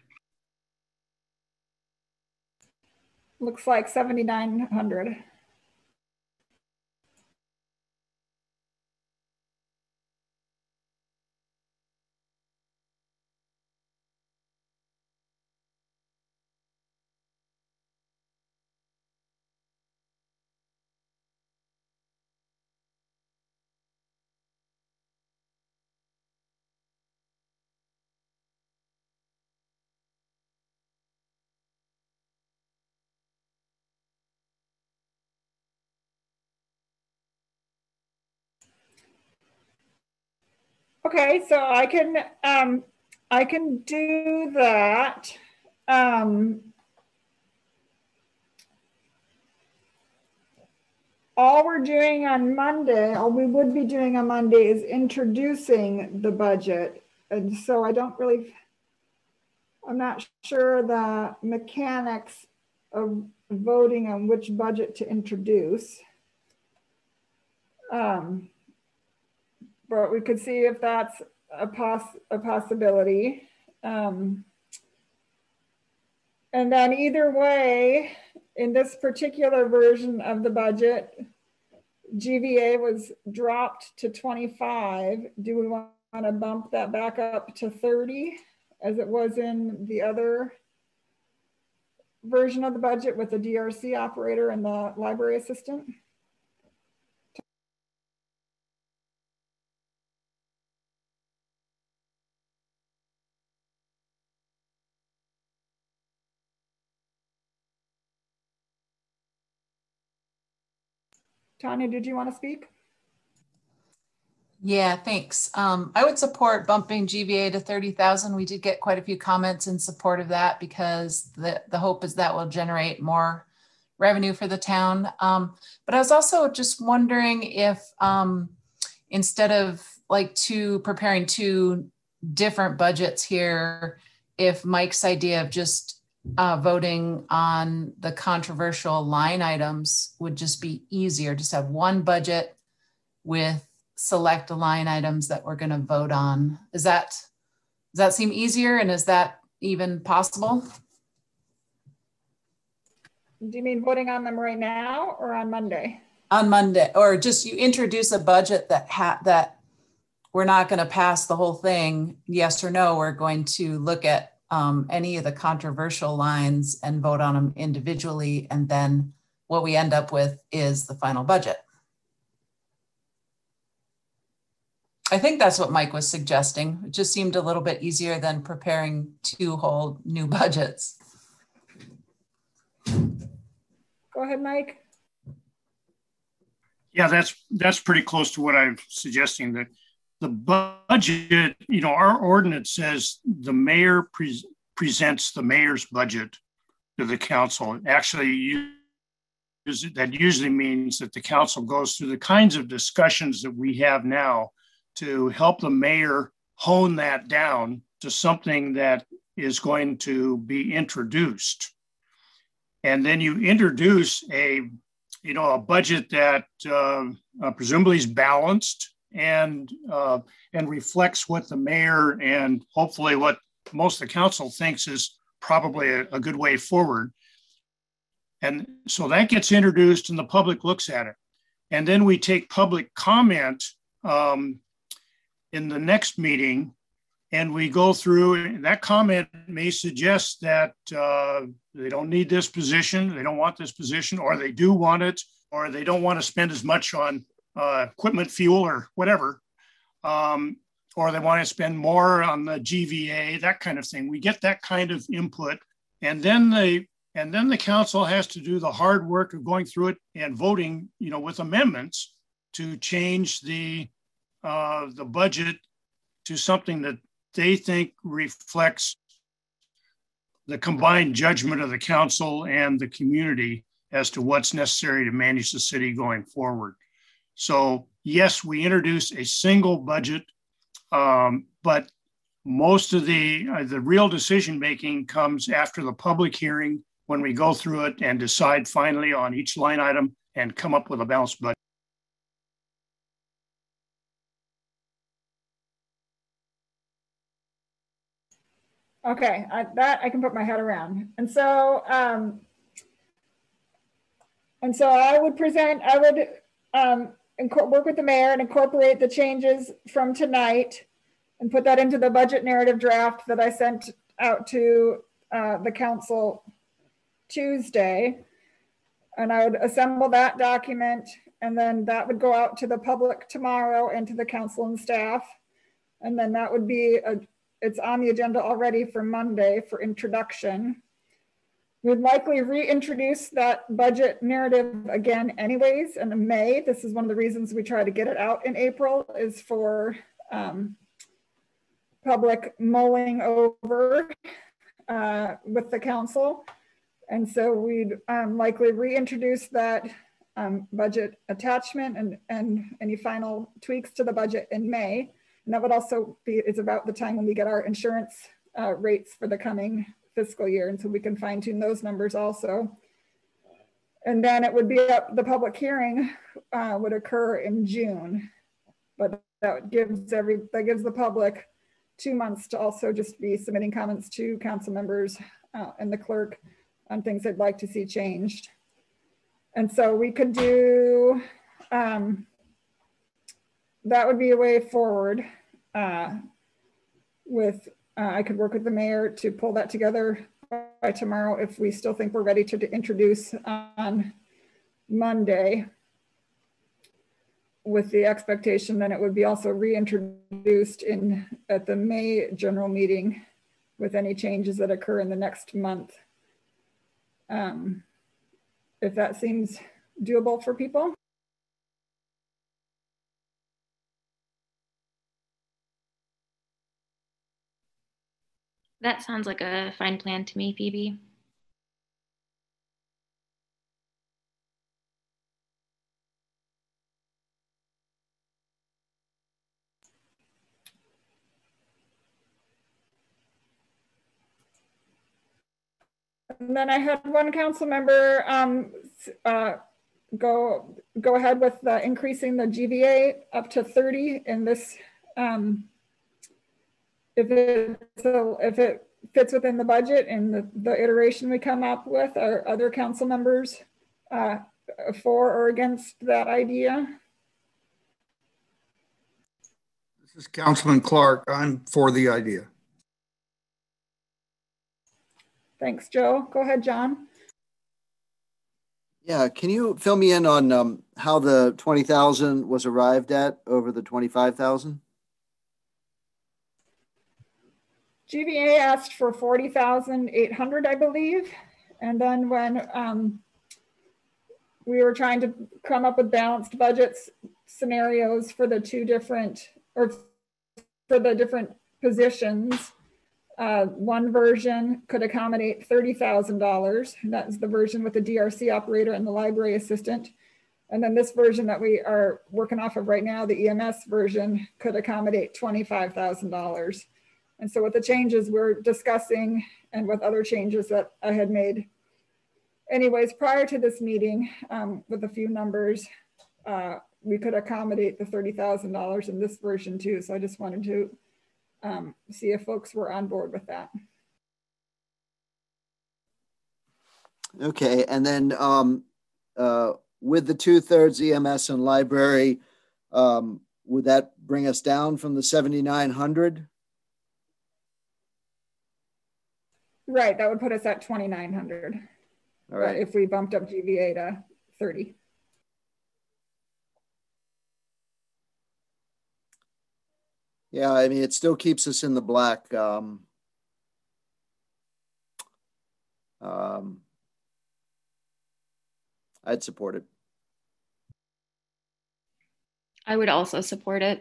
Looks like seventy-nine hundred. Okay, so I can um, I can do that. Um, all we're doing on Monday, all we would be doing on Monday, is introducing the budget, and so I don't really, I'm not sure the mechanics of voting on which budget to introduce. Um, but we could see if that's a, poss a possibility. Um, and then either way, in this particular version of the budget, G V A was dropped to twenty-five. Do we want to bump that back up to thirty as it was in the other version of the budget with the D R C operator and the library assistant? Tanya, did you want to speak? Yeah, thanks. Um, I would support bumping G V A to thirty thousand. We did get quite a few comments in support of that because the, the hope is that will generate more revenue for the town. Um, but I was also just wondering if um, instead of like two preparing two different budgets here, if Mike's idea of just uh, voting on the controversial line items would just be easier, just have one budget with select line items that we're going to vote on. Is that, does that seem easier? And is that even possible? Do you mean voting on them right now or on Monday? On Monday, or just you introduce a budget that ha that we're not going to pass the whole thing, yes or no. We're going to look at um, any of the controversial lines and vote on them individually. And then what we end up with is the final budget. I think that's what Mike was suggesting. It just seemed a little bit easier than preparing two whole new budgets. Go ahead, Mike. Yeah, that's that's pretty close to what I'm suggesting. That the budget, you know, our ordinance says the mayor pre presents the mayor's budget to the council. Actually, you, that usually means that the council goes through the kinds of discussions that we have now to help the mayor hone that down to something that is going to be introduced. And then you introduce a, you know, a budget that uh, uh, presumably is balanced and uh, and reflects what the mayor and hopefully what most of the council thinks is probably a, a good way forward. And so that gets introduced and the public looks at it. And then we take public comment um, in the next meeting, and we go through, and that comment may suggest that uh, they don't need this position, they don't want this position, or they do want it, or they don't want to spend as much on uh, equipment, fuel, or whatever, um, or they want to spend more on the G V A, that kind of thing. We get that kind of input, and then the and then the council has to do the hard work of going through it and voting, you know, with amendments to change the uh, the budget to something that they think reflects the combined judgment of the council and the community as to what's necessary to manage the city going forward. So yes, we introduce a single budget, um, but most of the, uh, the real decision-making comes after the public hearing when we go through it and decide finally on each line item and come up with a balanced budget. Okay, I, that I can put my head around. And so, um, and so I would present, I would um, work with the mayor and incorporate the changes from tonight and put that into the budget narrative draft that I sent out to uh, the council Tuesday. And I would assemble that document, and then that would go out to the public tomorrow and to the council and staff. And then that would be a It's on the agenda already for Monday for introduction. We'd likely reintroduce that budget narrative again anyways in May. This is one of the reasons we try to get it out in April, is for um, public mulling over uh, with the council. And so we'd um, likely reintroduce that um, budget attachment and, and any final tweaks to the budget in May. And that would also be, it's about the time when we get our insurance uh, rates for the coming fiscal year. And so we can fine tune those numbers also. And then it would be up, the public hearing uh, would occur in June, but that gives every, that gives the public two months to also just be submitting comments to council members uh, and the clerk on things they'd like to see changed. And so we could do, um, that would be a way forward uh, with, uh, I could work with the mayor to pull that together by tomorrow if we still think we're ready to, to introduce on Monday, with the expectation that it would be also reintroduced in at the May general meeting with any changes that occur in the next month. Um, if that seems doable for people. That sounds like a fine plan to me, Phoebe. And then I had one council member um, uh, go go ahead with the increasing the G V A up to thirty in this. Um, if it so if it fits within the budget and the, the iteration we come up with, are other council members uh, for or against that idea? This is Councilman Clark. I'm for the idea. Thanks, Joe. Go ahead, John. Yeah, can you fill me in on um, how the twenty thousand was arrived at over the twenty-five thousand? G V A asked for forty thousand eight hundred, I believe. And then when um, we were trying to come up with balanced budgets scenarios for the two different, or for the different positions, uh, one version could accommodate thirty thousand dollars. That's the version with the D R C operator and the library assistant. And then this version that we are working off of right now, the E M S version, could accommodate twenty-five thousand dollars. And so with the changes we're discussing and with other changes that I had made anyways prior to this meeting um, with a few numbers, uh, we could accommodate the thirty thousand dollars in this version too. So I just wanted to um, see if folks were on board with that. Okay, and then um, uh, with the two thirds E M S and library, um, would that bring us down from the seventy-nine hundred? Right, that would put us at twenty-nine hundred. All right. If we bumped up G V A to thirty. Yeah, I mean, it still keeps us in the black. Um, um, I'd support it. I would also support it.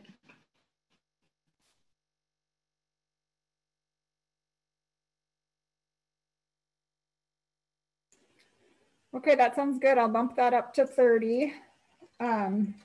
Okay, that sounds good. I'll bump that up to thirty. Um,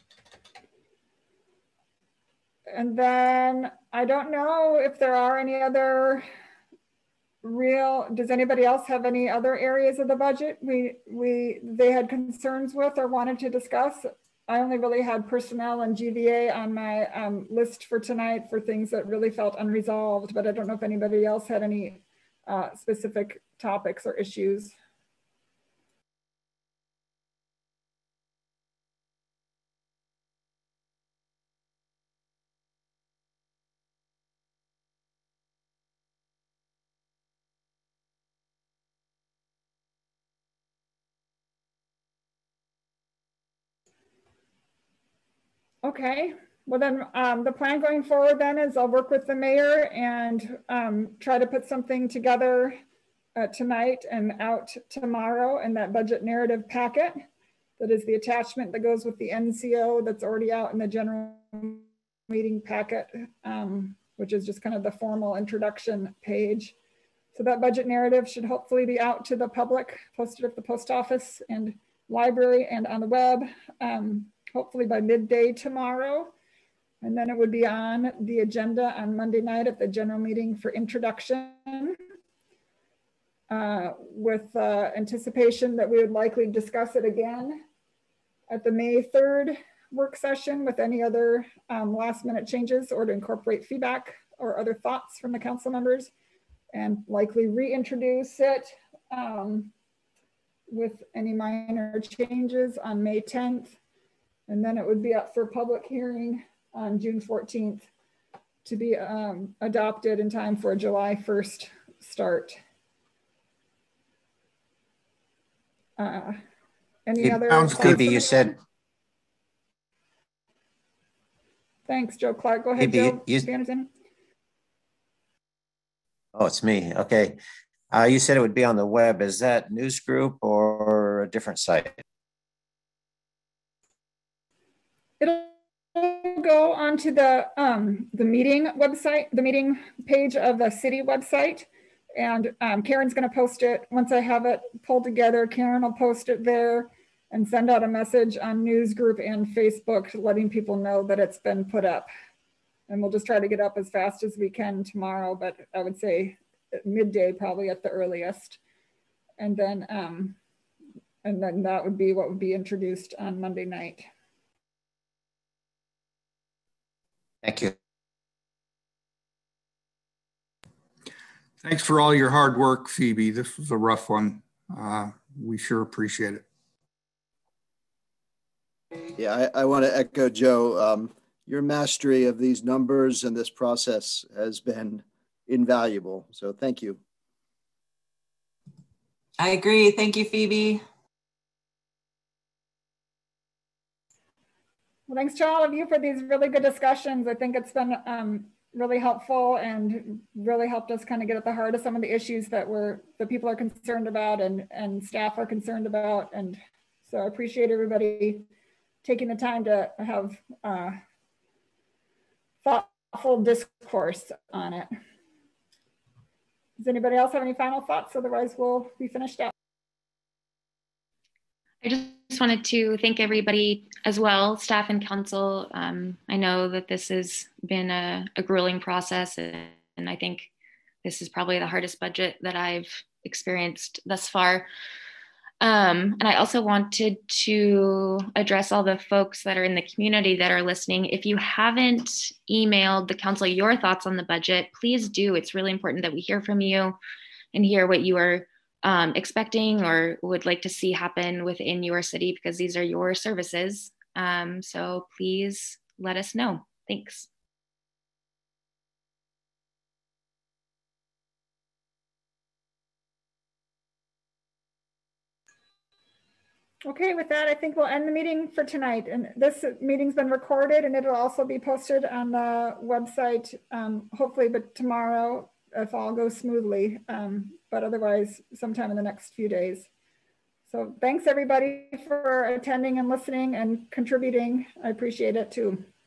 and then I don't know if there are any other real, does anybody else have any other areas of the budget we, we they had concerns with or wanted to discuss? I only really had personnel and G V A on my um, list for tonight for things that really felt unresolved, but I don't know if anybody else had any uh, specific topics or issues. Okay, well then um, the plan going forward then is I'll work with the mayor and um, try to put something together uh, tonight and out tomorrow in that budget narrative packet. That is the attachment that goes with the N C O that's already out in the general meeting packet, um, which is just kind of the formal introduction page. So that budget narrative should hopefully be out to the public, posted at the post office and library and on the web. Um, hopefully by midday tomorrow. And then it would be on the agenda on Monday night at the general meeting for introduction uh, with uh, anticipation that we would likely discuss it again at the May third work session with any other um, last minute changes or to incorporate feedback or other thoughts from the council members and likely reintroduce it um, with any minor changes on May tenth. And then it would be up for public hearing on June fourteenth to be um, adopted in time for a July first start. Uh, any it other? Sounds good. Phoebe, you said. Thanks, Joe Clark. Go ahead, Phoebe, Joe. you, you, oh, it's me. Okay. Uh, you said it would be on the web. Is that news group or a different site? It'll go onto the um, the meeting website, the meeting page of the city website, and um, Karen's going to post it. Once I have it pulled together, Karen will post it there and send out a message on news group and Facebook letting people know that it's been put up. And we'll just try to get up as fast as we can tomorrow, but I would say midday probably at the earliest. And then um, and then that would be what would be introduced on Monday night. Thank you. Thanks for all your hard work, Phoebe. This was a rough one. Uh, we sure appreciate it. Yeah, I, I want to echo Joe. Um, your mastery of these numbers and this process has been invaluable. So thank you. I agree. Thank you, Phoebe. Well, thanks to all of you for these really good discussions. I think it's been um, really helpful and really helped us kind of get at the heart of some of the issues that we're, that people are concerned about and, and staff are concerned about. And so I appreciate everybody taking the time to have uh, thoughtful discourse on it. Does anybody else have any final thoughts? Otherwise, we'll be finished up. I just wanted to thank everybody as well, staff and council. Um, I know that this has been a, a grueling process, and, and I think this is probably the hardest budget that I've experienced thus far. Um, and I also wanted to address all the folks that are in the community that are listening. If you haven't emailed the council your thoughts on the budget, please do. It's really important that we hear from you and hear what you are um, expecting or would like to see happen within your city, because these are your services. Um, so please let us know. Thanks. Okay, with that, I think we'll end the meeting for tonight. And this meeting's been recorded and it'll also be posted on the website, um, hopefully, but tomorrow, if all goes smoothly, um, but otherwise sometime in the next few days. So thanks everybody for attending and listening and contributing. I appreciate it too.